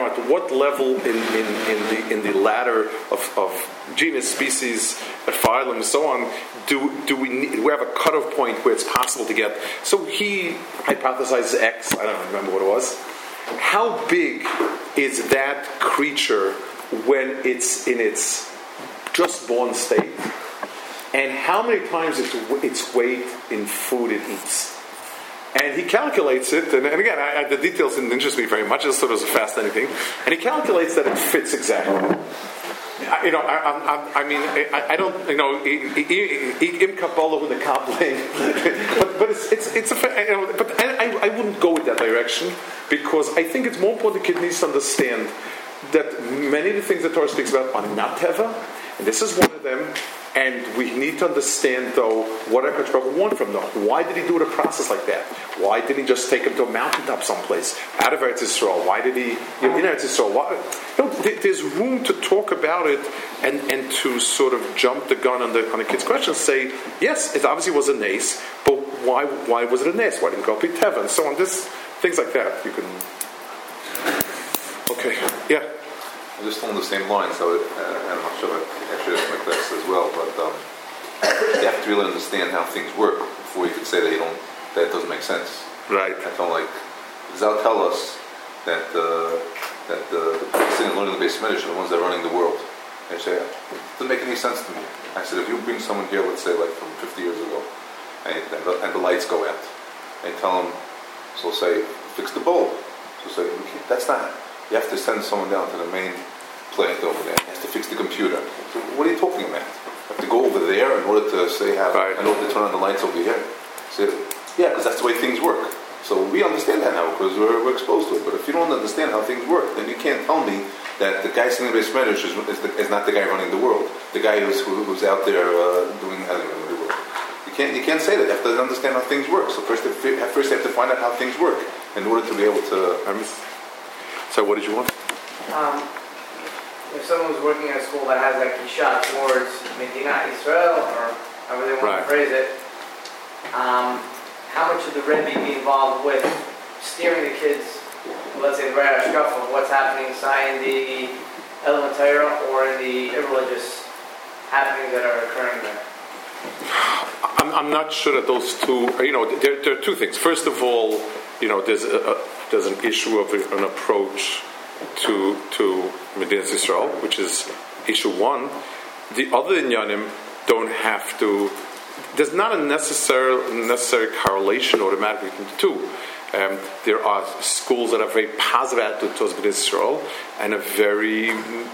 ladder of genus, species, phylum, and so on, do we have a cutoff point where it's possible to get? So he hypothesizes X. I don't remember what it was. How big is that creature when it's in its just born state, and how many times its weight in food it eats? And he calculates it, and again, the details didn't interest me very much. I just thought it was a fascinating thing. And he calculates that it fits exactly. I don't, im kabbalah with the cobbling, but it's a. But I wouldn't go with that direction because I think it's more important the kid needs to understand that many of the things the Torah speaks about are not teva, and this is one of them. And we need to understand, though, what HaKadosh Baruch Hu wanted from Noah. Why did he do it a process like that? Why didn't he just take him to a mountaintop someplace out of Eretz Yisrael? Why did he in Eretz Yisrael? There's room to talk about it and to sort of jump the gun on the kid's question and say, yes, it obviously was a nace, but why was it a nace? Why didn't it go be teva and so on? Things like that. You can. Okay, yeah. I'm just on the same line, so I'm not sure actually that's my class as well, but you have to really understand how things work before you could say that it doesn't make sense. Right. I don't Zal tell us that the people learning the base medrash are the ones that are running the world. And I say, it doesn't make any sense to me. I said, if you bring someone here, let's say like from 50 years ago, and the lights go out, and tell them, so say, fix the bulb. So say, that's not. You have to send someone down to the main plant over there. He has to fix the computer. So what are you talking about? You have to go over there in order to say how, in order to turn on the lights over here. So, yeah, because that's the way things work. So we understand that now because we're exposed to it. But if you don't understand how things work, then you can't tell me that the guy sitting in the base medrash is not the guy running the world. The guy who's out there doing the world. You can't say that. You have to understand how things work. So first you have to find out how things work in order to be able to. So what did you want? If someone was working at a school that has like Isha towards Medinat Israel, or however they want to phrase it, how much should the Rebbe be involved with steering the kids, let's say the right hashkafa of what's happening inside the elementary or in the irreligious happenings that are occurring there? I'm not sure that those two. There are two things. First of all, there's an issue of an approach to Medinat Yisrael, which is issue one. The other inyanim don't have to. There's not a necessary correlation automatically between the two. There are schools that have very positive attitude towards Bnei Israel and a very,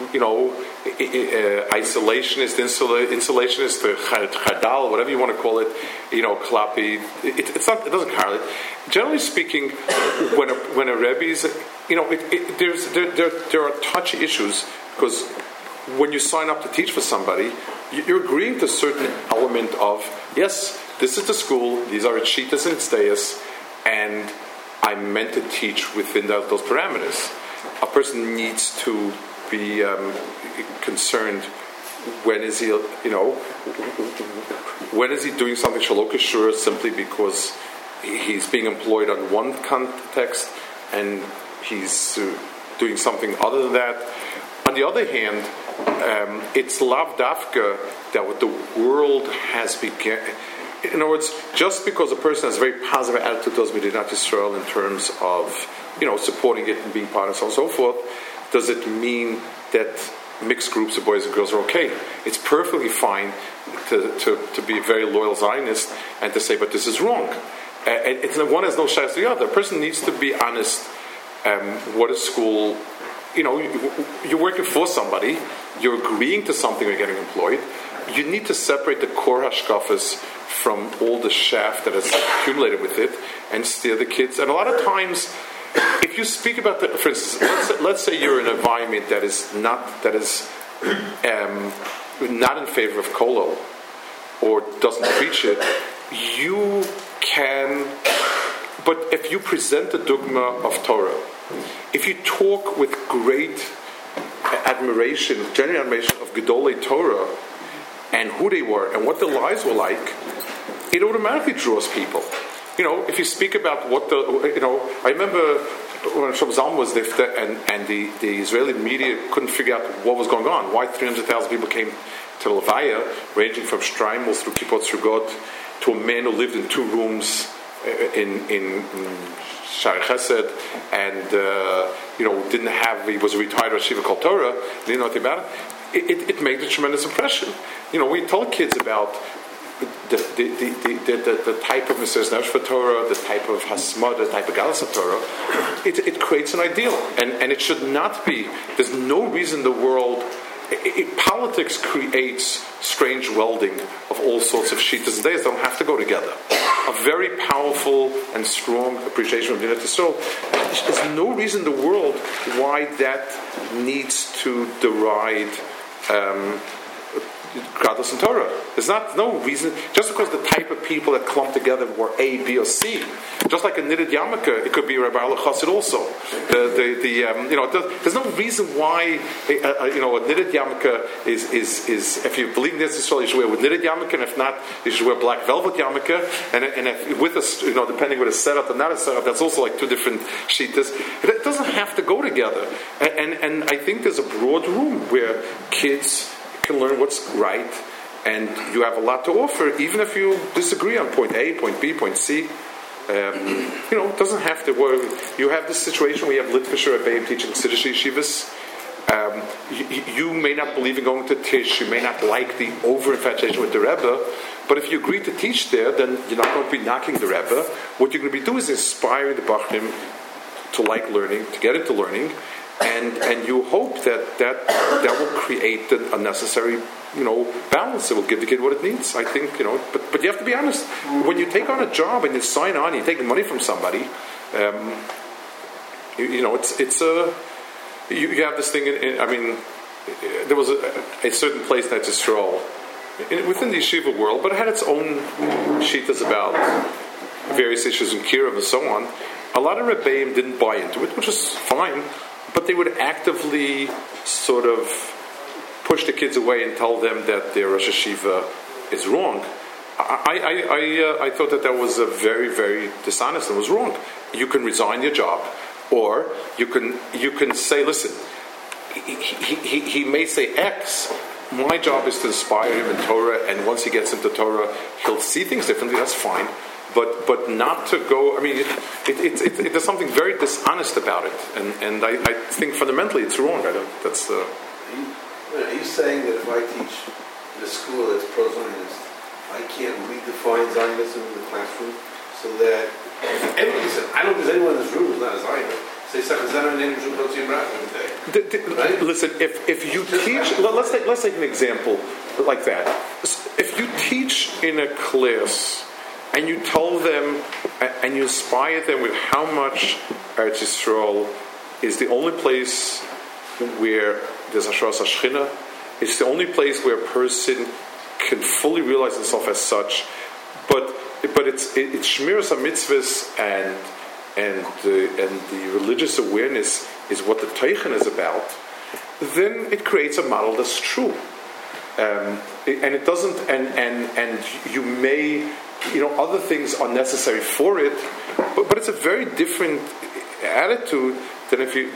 isolationist, insulationist, chadal, whatever you want to call it, klapi. It doesn't correlate. Generally speaking, when a rebbe is, there are touchy issues because when you sign up to teach for somebody, you're agreeing to a certain element of, yes, this is the school, these are its shitas and its deis, and I'm meant to teach within those parameters. A person needs to be concerned when is he doing something shalok ashur simply because he's being employed on one context and he's doing something other than that. On the other hand, it's lav dafka that what the world has begun. In other words, just because a person has a very positive attitude towards Medinat Yisrael in terms of, supporting it and being part of it and so forth, does it mean that mixed groups of boys and girls are okay? It's perfectly fine to be a very loyal Zionist and to say, but this is wrong. One has no shayes to the other. A person needs to be honest. What is school? You're working for somebody. You're agreeing to something. You're getting employed. You need to separate the core hashkafas from all the shaft that is accumulated with it and steer the kids. And a lot of times, if you speak about for instance, let's say you're in an environment that is not in favor of kolo or doesn't preach it, you can. But if you present the dogma of Torah, if you talk with great admiration, genuine admiration of Gedolei Torah and who they were and what their lives were like, it automatically draws people. If you speak about what I remember when Shlomo Zalman was there and the Israeli media couldn't figure out what was going on. Why 300,000 people came to Levaya, ranging from Shtreimel through Kippot Srugot to a man who lived in 2 rooms in Shari Chesed and didn't have. He was a retired Yeshiva called Torah. Didn't know anything about it. It made a tremendous impression. We tell kids about the type of Mesiras Nefesh for Torah, the type of Hasmad, the type of Galas of Torah. It creates an ideal, and it should not be. There's no reason in the world. Politics creates strange welding of all sorts of shitas and days that don't have to go together. A very powerful and strong appreciation of Medinat Yisrael. There's no reason in the world why that needs to deride Gadlus and Torah. There's no reason, just because the type of people that clump together were A, B, or C. Just like a Nidid Yarmulke, it could be Rabbi Ala Chassid also. There's no reason why a Nidid Yarmulke is if you believe in this Israel, you should wear with Nidid Yarmulke, and if not, you should wear black velvet Yarmulke. And if with a depending with a setup and not a setup, that's also like 2 different shitas. It doesn't have to go together. And I think there's a broad room where kids can learn what's right, and you have a lot to offer, even if you disagree on point A, point B, point C. It doesn't have to work. You have this situation where you have Litvisher Rebbeim teaching Siddish yeshivas. You may not believe in going to Tish. You may not like the over-infatuation with the Rebbe. But if you agree to teach there, then you're not going to be knocking the Rebbe. What you're going to be doing is inspiring the Bachnim to like learning, to get into learning. And you hope that will create a necessary, balance. It will give the kid what it needs. I think, but you have to be honest. When you take on a job and you sign on, you take money from somebody. It's you have this thing. There was a certain place that's a stroll within the yeshiva world, but it had its own shitas about various issues in Kiruv and so on. A lot of Rebbeim didn't buy into it, which was fine. But they would actively sort of push the kids away and tell them that their Rosh Hashiva is wrong. I thought that was a very, very dishonest and was wrong. You can resign your job, or you can say, listen, he may say X. My job is to inspire him in Torah, and once he gets into Torah, he'll see things differently. That's fine. But not to go. There's something very dishonest about it, and I think fundamentally it's wrong. Are you saying that if I teach in a school that's pro-Zionist, I can't redefine Zionism in the classroom so that everybody said, I don't think there's anyone in this room who's not a Zionist. Listen, if you teach, let's take an example like that. If you teach in a class and you tell them and you inspire them with how much Eretz Yisrael is the only place where there's Hashras HaShechina, it's the only place where a person can fully realize himself as such, but it's Shmiras HaMitzvahs and the religious awareness is what the Teichen is about, then it creates a model that's true. And it doesn't, and you may, other things are necessary for it, but it's a very different attitude than if you,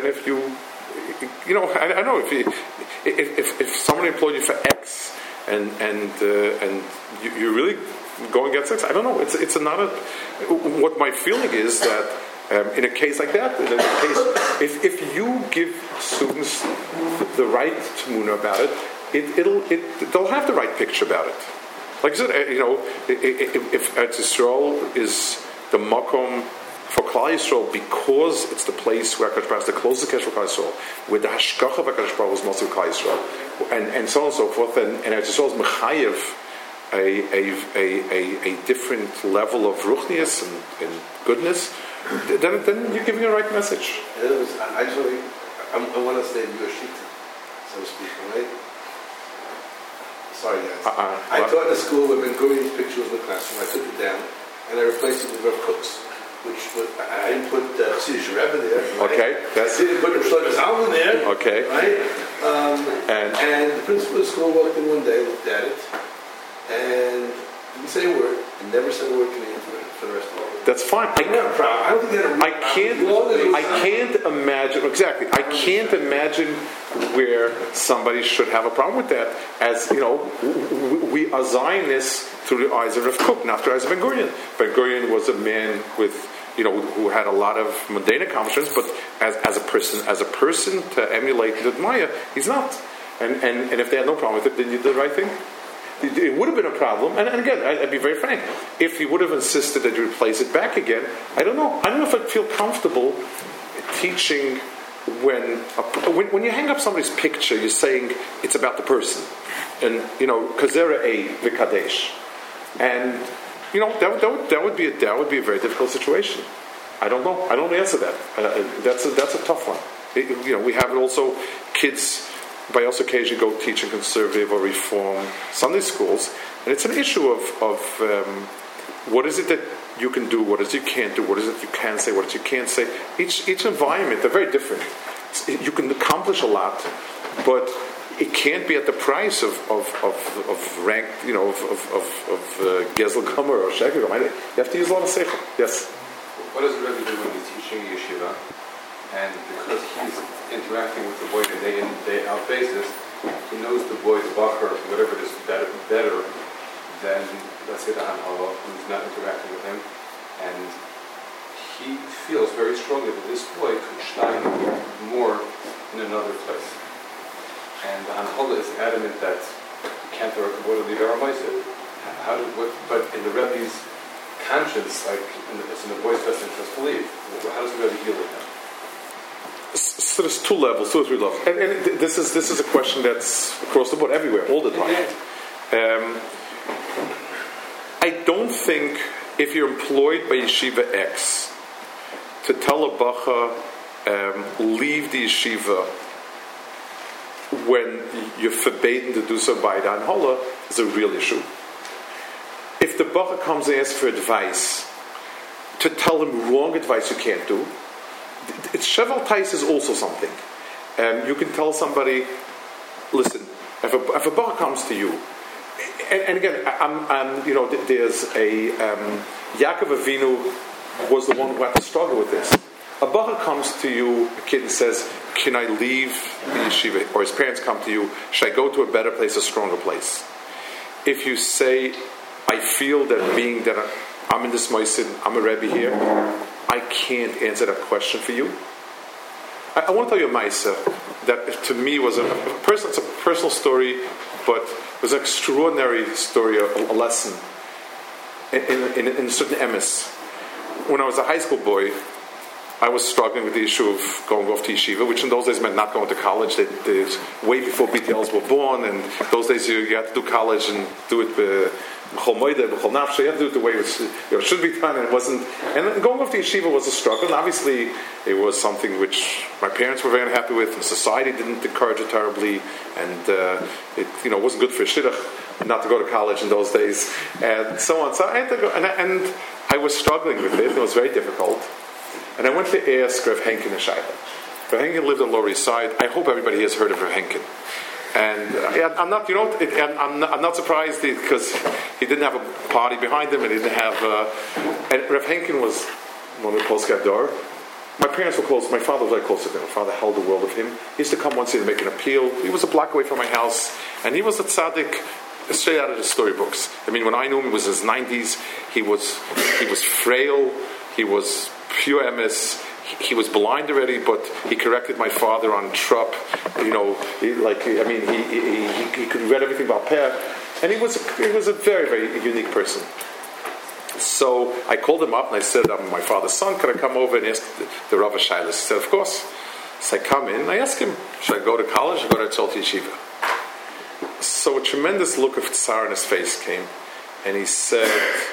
I don't know, if somebody employed you for X and you're really going against X, I don't know. It's not a. What my feeling is that in a case like that, if you give students the right tmuna about it, they'll have the right picture about it. Like I said, if Eretz Yisrael is the makom for Klal Yisrael because it's the place where HaKadosh Baruch Hu is the closest connection for Klal Yisrael, where the hashgacha of HaKadosh Baruch Hu is most of Klal Yisrael, and so on and so forth, and Eretz Yisrael is mechayev a different level of ruchnius and goodness, then you're giving a right message. I want to say your shita, so to speak, right? Sorry guys. I taught in a school with Ben Gurion's pictures in the classroom. I took it down and I replaced it with Rav Kook's, I didn't put Tziddush Rebbe there. Right? Okay, I didn't put Shlomo Zalman there. Okay, right? And the principal of the school walked in one day, looked at it, and didn't say a word, and never said a word to me for the rest of the day. That's fine. I don't think that I can't imagine exactly. I can't imagine where somebody should have a problem with that. As we are Zionists through the eyes of Rav Kook, not through the eyes of Ben Gurion. Ben Gurion was a man with who had a lot of mundane accomplishments, but as a person to emulate and admire, he's not. And if they had no problem with it, then you did the right thing. It would have been a problem, and again, I'd be very frank. If he would have insisted that you replace it back again, I don't know if I'd feel comfortable teaching when you hang up somebody's picture, you're saying it's about the person, and kazera a v'kadesh, and that would be a very difficult situation. I don't know. I don't answer that. That's a tough one. We have it also kids. By also occasion go teach in conservative or reform Sunday schools, and it's an issue of what is it that you can do, what is it you can't do, what is it you can say, what is it you can't say. Each environment, they're very different. You can accomplish a lot, but it can't be at the price of rank, of Gezel Gomer or Sheker Gomer. You have to use a lot of seichel. Yes. What does the Rebbe do when he's teaching yeshiva? And because he's interacting with the boy on a day in, day out basis, he knows the boy's bacher, whatever it is, better than, let's say, the Hanhala, who's not interacting with him. And he feels very strongly that this boy could shine more in another place. And the Hanhala is adamant that you can't avoid the Garamaisa. But in the Rebbe's conscience, it's in the boy's best interest to leave. How does the Rebbe deal with that? So there's two levels, 2 or 3 levels, and this is a question that's across the board, everywhere, all the time. I don't think if you're employed by Yeshiva X to tell a bacha leave the yeshiva when you're forbidden to do so by the Hanhala is a real issue. If the bacha comes and asks for advice, to tell him wrong advice you can't do. It's Sheval Tais is also something. You can tell somebody, listen, if a bacha comes to you, and again, there's a Yaakov Avinu was the one who had to struggle with this. A bacha comes to you, a kid, and says, "Can I leave the yeshiva?" Or his parents come to you, "Should I go to a better place, a stronger place?" If you say, "I feel that being that I'm in this Moisid, I'm a Rebbe here, I can't answer that question for you." I want to tell you a Maisa. that to me was it's a personal story, but it was an extraordinary story, a lesson in a certain emes. When I was a high school boy, I was struggling with the issue of going off to yeshiva, which in those days meant not going to college. Way before BTLs were born, and those days you had to do college and do it b'chol moedeh, b'chol nafshe. You had to do it the way it should be done, and it wasn't. And going off to yeshiva was a struggle. And obviously, it was something which my parents were very unhappy with, and society didn't encourage it terribly, and it wasn't good for a shidduch not to go to college in those days, and so on. So I had to go, and I was struggling with it. It was very difficult. And I went to ask Rav Henkin a shayla. Rav Henkin lived on Lower East Side. I hope everybody has heard of Rav Henkin. And I'm not, I'm not surprised because he didn't have a party behind him, and he didn't have. And Rav Henkin was one of the Polska Dor. My parents were close. My father was very close to him. My father held the world of him. He used to come once a year to make an appeal. He was a block away from my house, and he was a tzaddik straight out of the storybooks. I mean, when I knew him, it was his 90s. He was frail. He was pure emes. He was blind already, but he corrected my father on trup. He could read everything about Peh, and he was a very, very unique person. So I called him up and I said, "I'm my father's son. Could I come over and ask the Rav Shailas?" He said, "Of course." So I come in and I ask him, "Should I go to college or go to Tzolti Yeshiva?" So a tremendous look of tsar on his face came, and he said,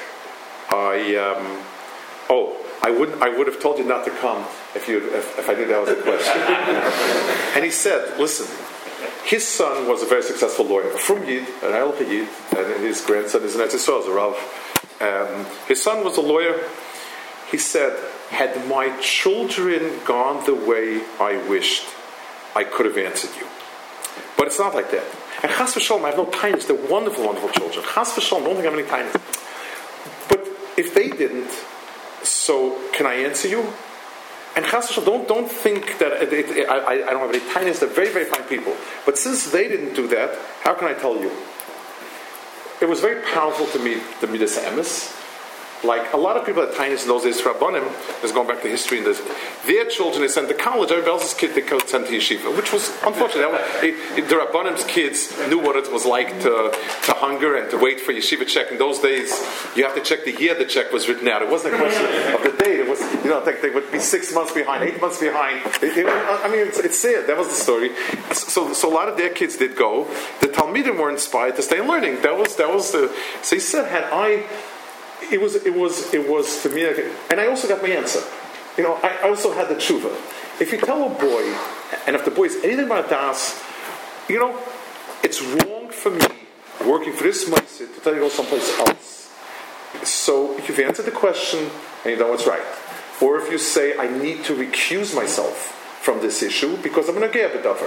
I would have told you not to come if I knew that was a question." And he said, "Listen, his son was a very successful lawyer from Yid, an Elcha Yid, and his grandson is an Eretz Yisrael, a Rav. His son was a lawyer." He said, "Had my children gone the way I wished, I could have answered you. But it's not like that. And Chas v'Shalom, I have no kindness. They're wonderful, wonderful children. Chas v'Shalom, I don't think I have any kindness. But if they didn't, so can I answer you? And Chas v'Shalom, don't think that I don't have any kindness. They're very, very fine people. But since they didn't do that, how can I tell you?" It was very powerful to me this emes. Like a lot of people at Tainis in those days, Rabbanim, is going back to history, and their children they sent to college. Everybody else's kid they sent to yeshiva, which was unfortunate. The Rabbanim's kids knew what it was like to hunger and to wait for yeshiva check. In those days, you have to check the year the check was written out. It wasn't a question of the date. It was, they would be 6 months behind, 8 months behind. It's sad. That was the story. So a lot of their kids did go. The Talmidim were inspired to stay learning. That was the. So he said, It was to me, and I also got my answer. I also had the tshuva. If you tell a boy, and if the boy is anything about das, it's wrong for me working for this meiser to tell you to go someplace else. So you've answered the question, and you know what's right. Or if you say, I need to recuse myself from this issue because I'm going to get a davar.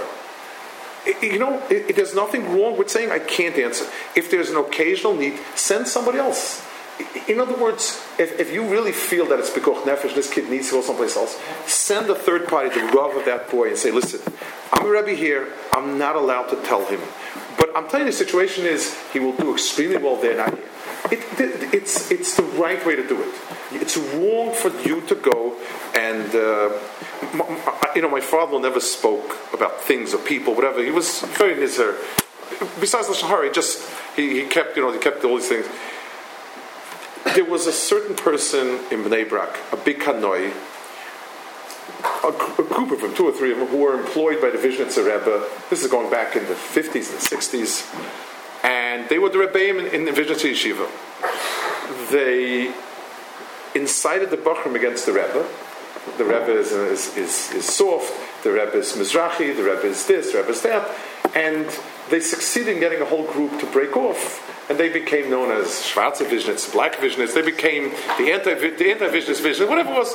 There's nothing wrong with saying I can't answer. If there's an occasional need, send somebody else. In other words, if you really feel that it's pikuach nefesh, this kid needs to go someplace else, send a third party, the Rav of that boy, and say, "Listen, I'm a Rebbe here, I'm not allowed to tell him. But I'm telling you, the situation is, he will do extremely well there, not here." It's the right way to do it. It's wrong for you to go and... my father never spoke about things or people, whatever. He was very nizar. Besides Lashon Hara, he kept all these things. There was a certain person in Bnei Brak, a big kanoi, a group of them, 2 or 3 of them, who were employed by the Vizhnitzer Rebbe. This is going back in the 50s and 60s. And they were the Rebbeim in the Vizhnitzer Yeshiva. They incited the Bachrim against the Rebbe. The Rebbe is soft, the Rebbe is Mizrahi, the Rebbe is this, the Rebbe is that. And they succeeded in getting a whole group to break off. And they became known as Schwarze Vizhnitz, Black Vizhnitz. They became the anti-Vizhnitz Vizhnitz, whatever it was.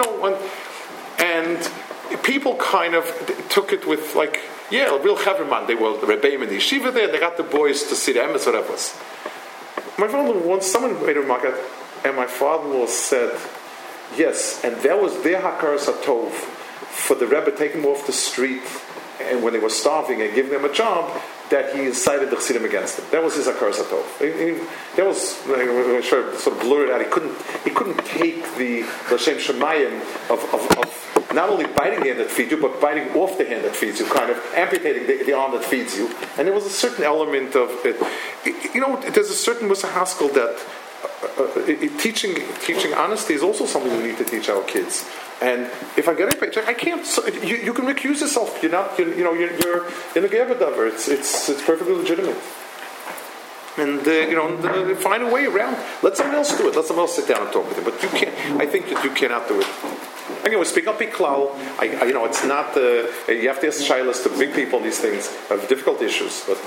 And people kind of took it with a real Chaverman. They were the Rebbeim in the yeshiva there. They got the boys to see the emes, whatever it was. My father someone made a remark, and my father said, yes, and that was their hakaras hatov for the Rebbe taking them off the street and when they were starving and giving them a job. that he incited the Chassidim against him. That was his Hakaras HaTov. That was, I'm sure, sort of blurred out. He couldn't take the Shem Shemayim of not only biting the hand that feeds you, but biting off the hand that feeds you, kind of amputating the arm that feeds you. And there was a certain element of it. There's a certain Musa Haskell that teaching honesty is also something we need to teach our kids. And if I get a paycheck, I can't. You can recuse yourself. You're not. You're in a Gebedaver. It's perfectly legitimate. And find a way around. Let someone else do it. Let someone else sit down and talk with him. But you can't. I think that you cannot do it. Anyway, speak up, Klal. It's not. You have to ask shilas to big people on these things have difficult issues. But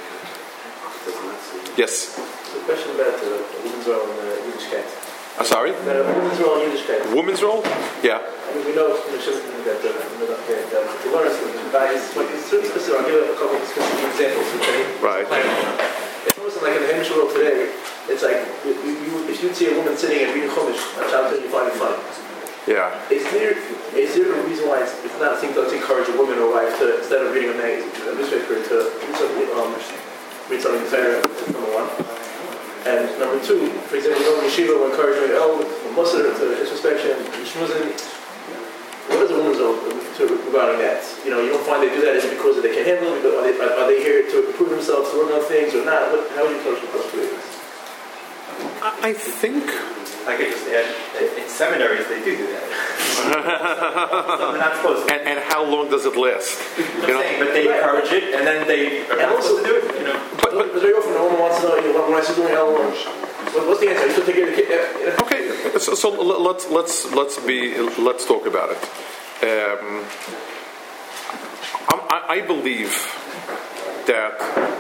yes. A question about the women's role in Yiddishkeit. Sorry? About a women's role in Yiddishkeit. Women's role? Yeah. We know that the learners and values, it's certain specific. I'll give a couple of specific examples. Right. It's almost like in the Hamish world today, it's like if you'd see a woman sitting and reading Chumash, a child you find it funny. Yeah. Is there a reason why it's not a thing to encourage a woman or wife to, instead of reading a magazine, a newspaper, to read something Torah, number one? And number two, for example, Yeshiva will encourage me, Musar to introspection, Shmuzin. What is a woman's role regarding that? You don't find they do that, is it because they can handle it? Are they here to improve themselves, to work on things, or not? How would you approach those? I think I could just add, in seminaries they do that. So they're not supposed to. And how long does it last? But they encourage it, and then they are not supposed to do it. But very often, a woman wants to know, when I sit doing how long? What's the answer? Are you still taking the kid? Okay, so let's talk about it. I believe that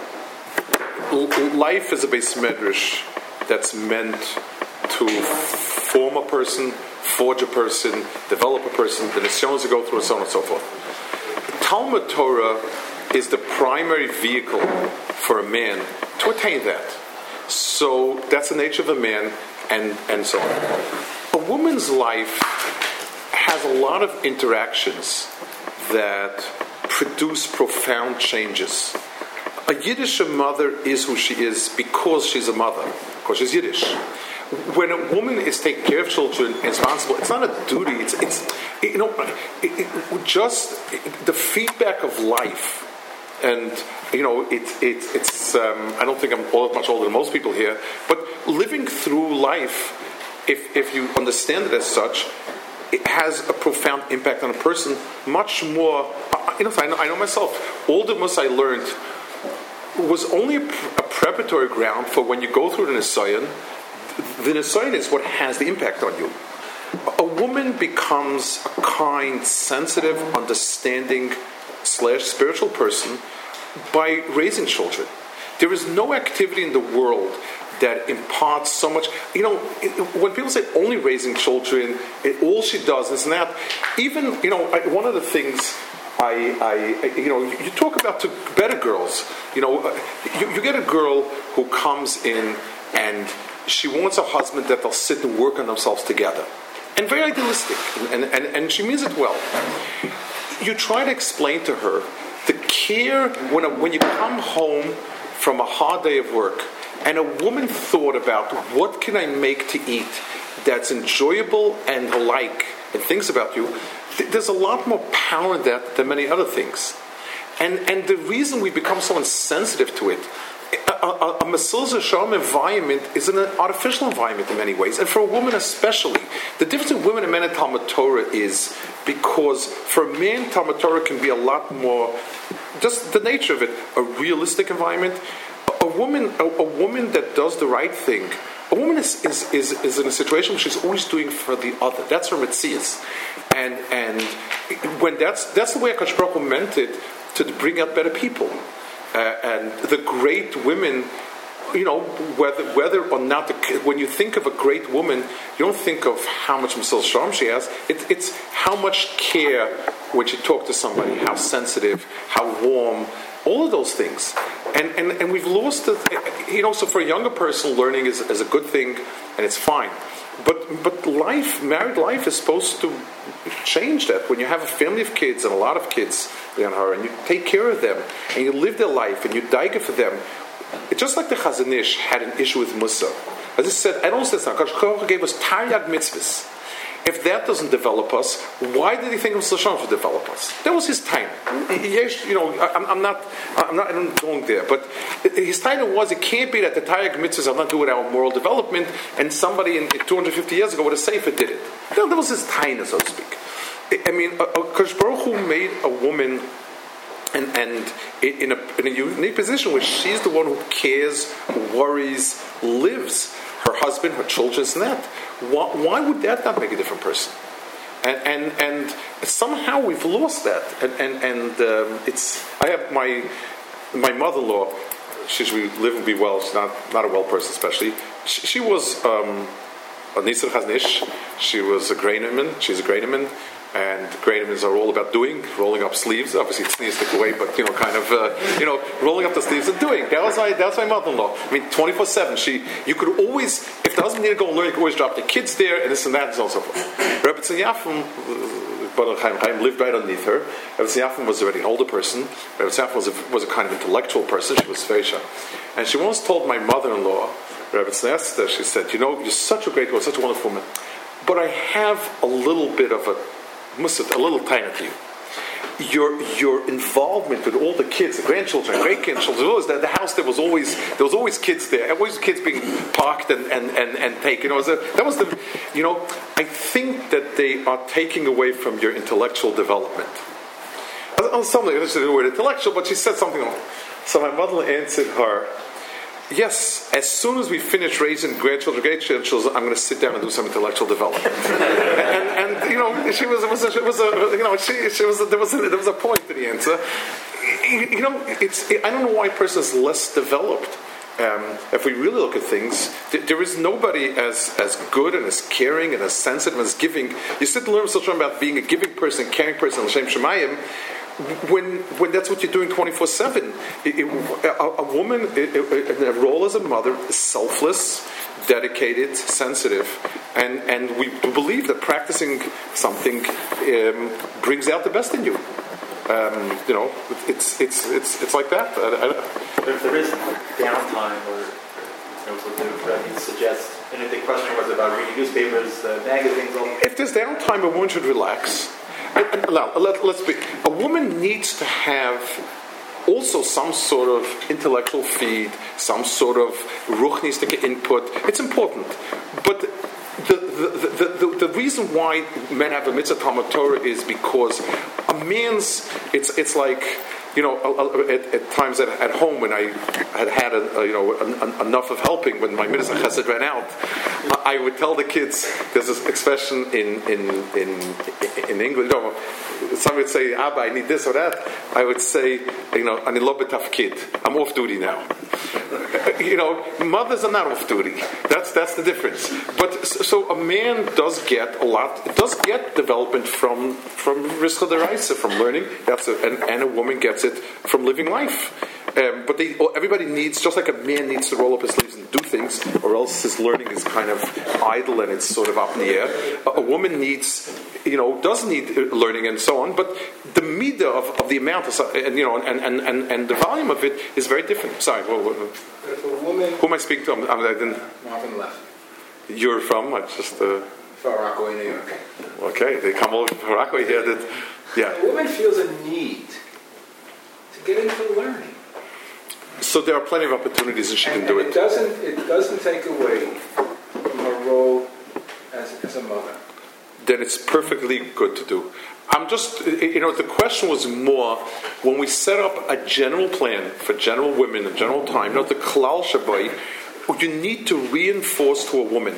life is a beis medrash that's meant to form a person, forge a person, develop a person, the nisyonos to go through, and so on and so forth. Talmud Torah is the primary vehicle for a man to attain that. So that's the nature of a man, and so on. A woman's life has a lot of interactions that produce profound changes. A Yiddish mother is who she is because she's a mother, because she's Yiddish. When a woman is taking care of children and responsible, it's not a duty. It's just the feedback of life, and it's. I don't think I'm all that much older than most people here, but living through life, if you understand it as such, it has a profound impact on a person. Much more. I know myself. All the most I learned was only a preparatory ground for when you go through the Nisayon. The Nisayon is what has the impact on you. A woman becomes a kind, sensitive, understanding / spiritual person by raising children. There is no activity in the world that imparts so much. When people say only raising children, all she does is that. Even one of the things. You talk about to better girls. You get a girl who comes in and she wants a husband that they'll sit and work on themselves together, and very idealistic, and she means it well. You try to explain to her the care when you come home from a hard day of work, and a woman thought about what can I make to eat that's enjoyable and alike, and thinks about you. There's a lot more power in that than many other things. And the reason we become so insensitive to it, a Mesillas Yesharim environment is an artificial environment in many ways, and for a woman especially. The difference between women and men in Talmud Torah is because for a man, Talmud Torah can be a lot more, just the nature of it, a realistic environment. A woman that does the right thing, a woman is in a situation where she's always doing for the other. That's her metzias. And when that's the way HaKadosh Baruch Hu meant it, to bring out better people. And the great women, whether or not, when you think of a great woman, you don't think of how much Mesillas Yesharim she has. It's how much care when she talks to somebody, how sensitive, how warm, all of those things. And we've lost it. So for a younger person, learning is a good thing, and it's fine. But married life is supposed to change that. When you have a family of kids and a lot of kids, and you take care of them, and you live their life, and you daige for them, it's just like the Chazon Ish had an issue with Musa. As I said, I don't say now, because Koch gave us Taryag mitzvahs. If that doesn't develop us, why did he think of Lashon to develop us? That was his time. I'm not going there, but his time was, it can't be that the Taryag mitzvahs are not doing our moral development, and somebody in 250 years ago with a sefer did it. That was his time, so to speak. I mean, Kosh Baruch Hu made a woman and in a unique position where she's the one who cares, worries, lives. Her husband, her children, and that. Why would that not make a different person? And somehow we've lost that. And it's. I have my mother-in-law. She live and be well. She's not a well person, especially. She was a Nisr Chazon Ish. She was a Grainerman. She's a Grainerman. And Grainermans are all about doing, rolling up sleeves. Obviously, it's sneezed away, but rolling up the sleeves and doing. That was my mother-in-law. I mean, 24/7. You could always, if the husband needed to go and learn, you could always drop the kids there, and this and that, and so on and so forth. Rebbe Tzin Yafim, Chaim lived right underneath her. Rebbe Tzin Yafim was already an older person. Rebbe Tzin Yafim was a kind of intellectual person. She was very shy, and she once told my mother-in-law, Rebbe Tzin Esther, she said, "You're such a great woman, such a wonderful woman, but I have a little bit of a little tiny to you. Your involvement with all the kids, the grandchildren, great grandchildren, the house there was always kids there, always kids being parked and taken. I think that they are taking away from your intellectual development." Something this is the word intellectual, but she said something wrong. So my mother answered her, "Yes, as soon as we finish raising grandchildren, I'm going to sit down and do some intellectual development." and there was a point to the answer. I don't know why a person is less developed. If we really look at things, there is nobody as good and as caring and as sensitive and as giving. You sit and learn about being a giving person, caring person, L'Shem Shemayim. When that's what you're doing 24/7, a woman in a role as a mother is selfless, dedicated, sensitive, and we believe that practicing something brings out the best in you. It's like that. But if there is downtime, or what the Rebbe suggests, and if the question was about reading newspapers, magazines, if there's downtime, a woman should relax. Let's be. A woman needs to have also some sort of intellectual feed, some sort of ruchnistic input. It's important, but the reason why men have a mitzvah Talmud Torah is because a man's. It's like. At times at home when I had enough of helping, when my mitzvah chesed ran out, I would tell the kids. There's this expression in English. Some would say, "Abba, I need this or that." I would say, "Ani lo betafkid. I'm off duty now." Mothers are not off duty. That's the difference. But so a man does get a lot. Does get development from Rischa D'Oraisa, from learning. And a woman gets it from living life. But everybody needs, just like a man needs to roll up his sleeves and do things, or else his learning is kind of idle and it's sort of up in the air. A woman needs, does need learning and so on. But the midah of the amount of, and the volume of it is very different. Sorry, who am I speaking to? I didn't. Marvin left. You're from? I just. From Rockaway, New York. Okay, they come over from Rockaway here. Yeah. A woman feels a need to get into learning. So there are plenty of opportunities, and she can do it. It doesn't take away from her role as a mother. Then it's perfectly good to do. I'm just, the question was more when we set up a general plan for general women and general time. The klal shabai, you need to reinforce to a woman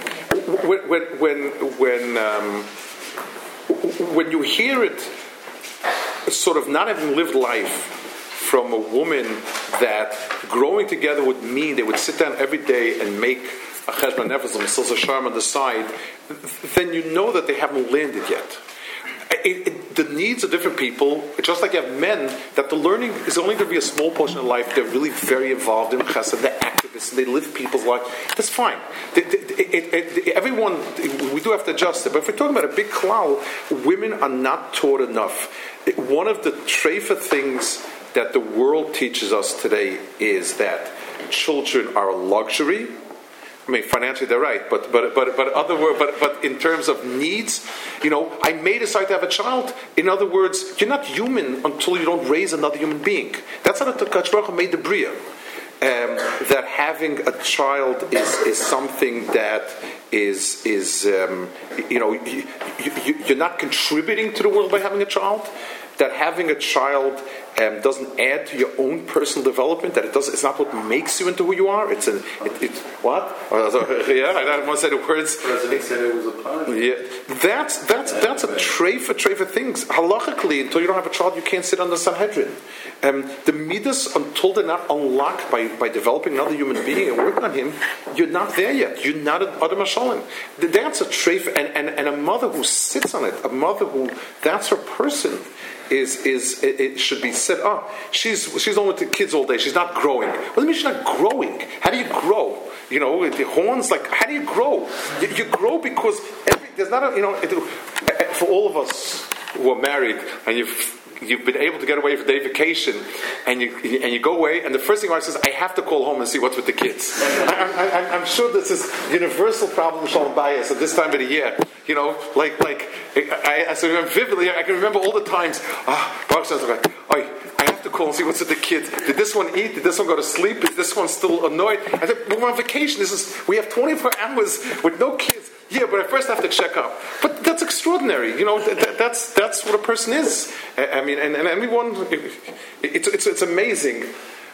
when you hear it, sort of not having lived life from a woman that growing together would mean they would sit down every day and make a cheshbon nefesh, a charm on the side, then you know that they haven't landed yet. the needs of different people, just like you have men, that the learning is only going to be a small portion of life. They're really very involved in chesed, they're activists, and they live people's lives. That's fine. Everyone, we do have to adjust it. But if we're talking about a big klal, women are not taught enough. One of the treifa things that the world teaches us today is that children are a luxury. I mean, financially they're right, but in terms of needs, I may decide to have a child. In other words, you're not human until you don't raise another human being. That's how the Kadosh Baruch Hu made the Bria. That having a child is something that is you're not contributing to the world by having a child. That having a child doesn't add to your own personal development. That it's not what makes you into who you are. It's what? Yeah, I don't want to say the words. The president said it was a punishment. Yeah, that's a tray for things. Halachically, until you don't have a child, you can't sit on the Sanhedrin. The midas, until they're not unlocked by developing another human being and working on him, you're not there yet. You're not an Adam HaShalom. That's a tray and a mother who sits on it, a mother who that's her person. It should be said, she's on with the kids all day, she's not growing. What do you mean she's not growing? How do you grow? The horns, how do you grow? You grow because there's not for all of us who are married and you've been able to get away for day vacation, and you go away, and the first thing I says, I have to call home and see what's with the kids. I'm sure this is universal problem, shalom bayis, at this time of the year. I vividly, I can remember all the times. Baruch says, I have to call and see what's with the kids. Did this one eat? Did this one go to sleep? Is this one still annoyed? I said, we're on vacation. We have 24 hours with no kids. Yeah, but I first have to check up. But that's extraordinary. That's what a person is. And everyone, it's amazing.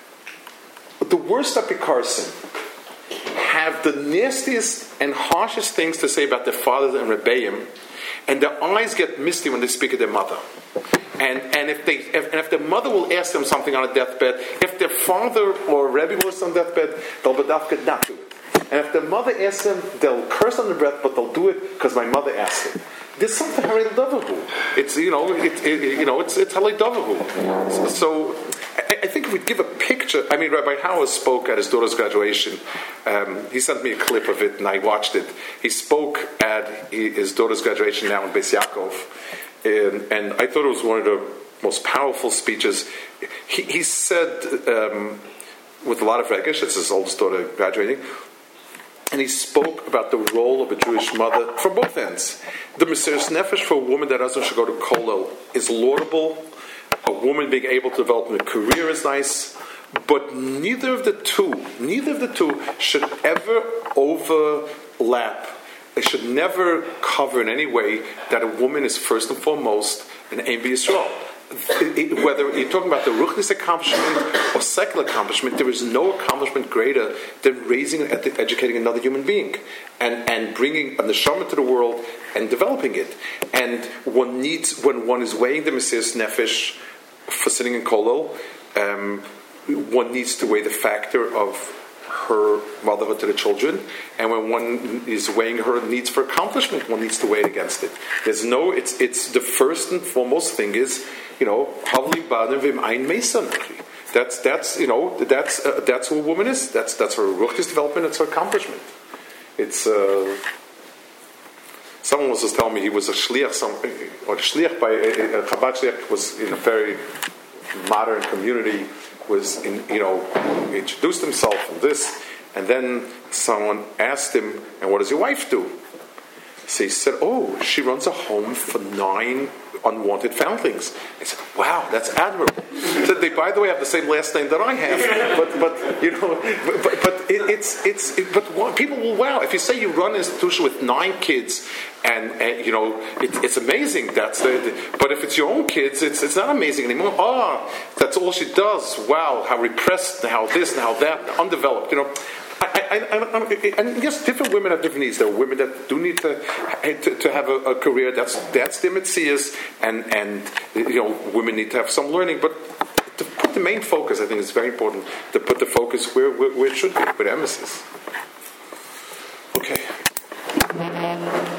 The worst Apikarsim have the nastiest and harshest things to say about their fathers and rebbeim, and their eyes get misty when they speak of their mother. And if their mother will ask them something on a deathbed, if their father or Rebbe was on deathbed, they'll bedafka not do it. And if their mother asks them, they'll curse under breath, but they'll do it because my mother asked it. There's something Harei Davahu. It's Harei Davahu. So I think if we give a picture, Rabbi Howard spoke at his daughter's graduation. He sent me a clip of it, and I watched it. He spoke at his daughter's graduation now in Beis Yaakov, and I thought it was one of the most powerful speeches. He said, with a lot of regesh, it's his oldest daughter graduating, and he spoke about the role of a Jewish mother from both ends. The Mesiras Nefesh for a woman that doesn't should go to kollel is laudable. A woman being able to develop a career is nice, but neither of the two should ever overlap. They should never cover in any way that a woman is first and foremost an Ein B'Yisrael. Whether you're talking about the ruchnis accomplishment or secular accomplishment, there is no accomplishment greater than raising and educating another human being and bringing a neshama to the world and developing it. And one needs, when one is weighing the Mesiras Nefesh for sitting in kollel, one needs to weigh the factor of her motherhood to the children, and when one is weighing her needs for accomplishment, one needs to weigh it against it. It's the first and foremost thing is, havli banim v'im meisa. That's who a woman is. That's her ruchnis development. It's her accomplishment. It's someone was just telling me he was a shliach, or a shliach by a Chabad shliach was in a very modern community. Was in, he introduced himself and this, and then someone asked him, and what does your wife do? So he said, she runs a home for 9 unwanted foundlings. I said, wow, that's admirable. He said, they, by the way, have the same last name that I have. But people will wow. If you say you run an institution with 9 kids, and it's amazing. But if it's your own kids, it's not amazing anymore. That's all she does. Wow, how repressed, how this and how that, undeveloped. And yes, different women have different needs. There are women that do need to have a career. That's their metzias, and women need to have some learning. But to put the main focus, I think it's very important to put the focus where it should be, with emphasis. Okay.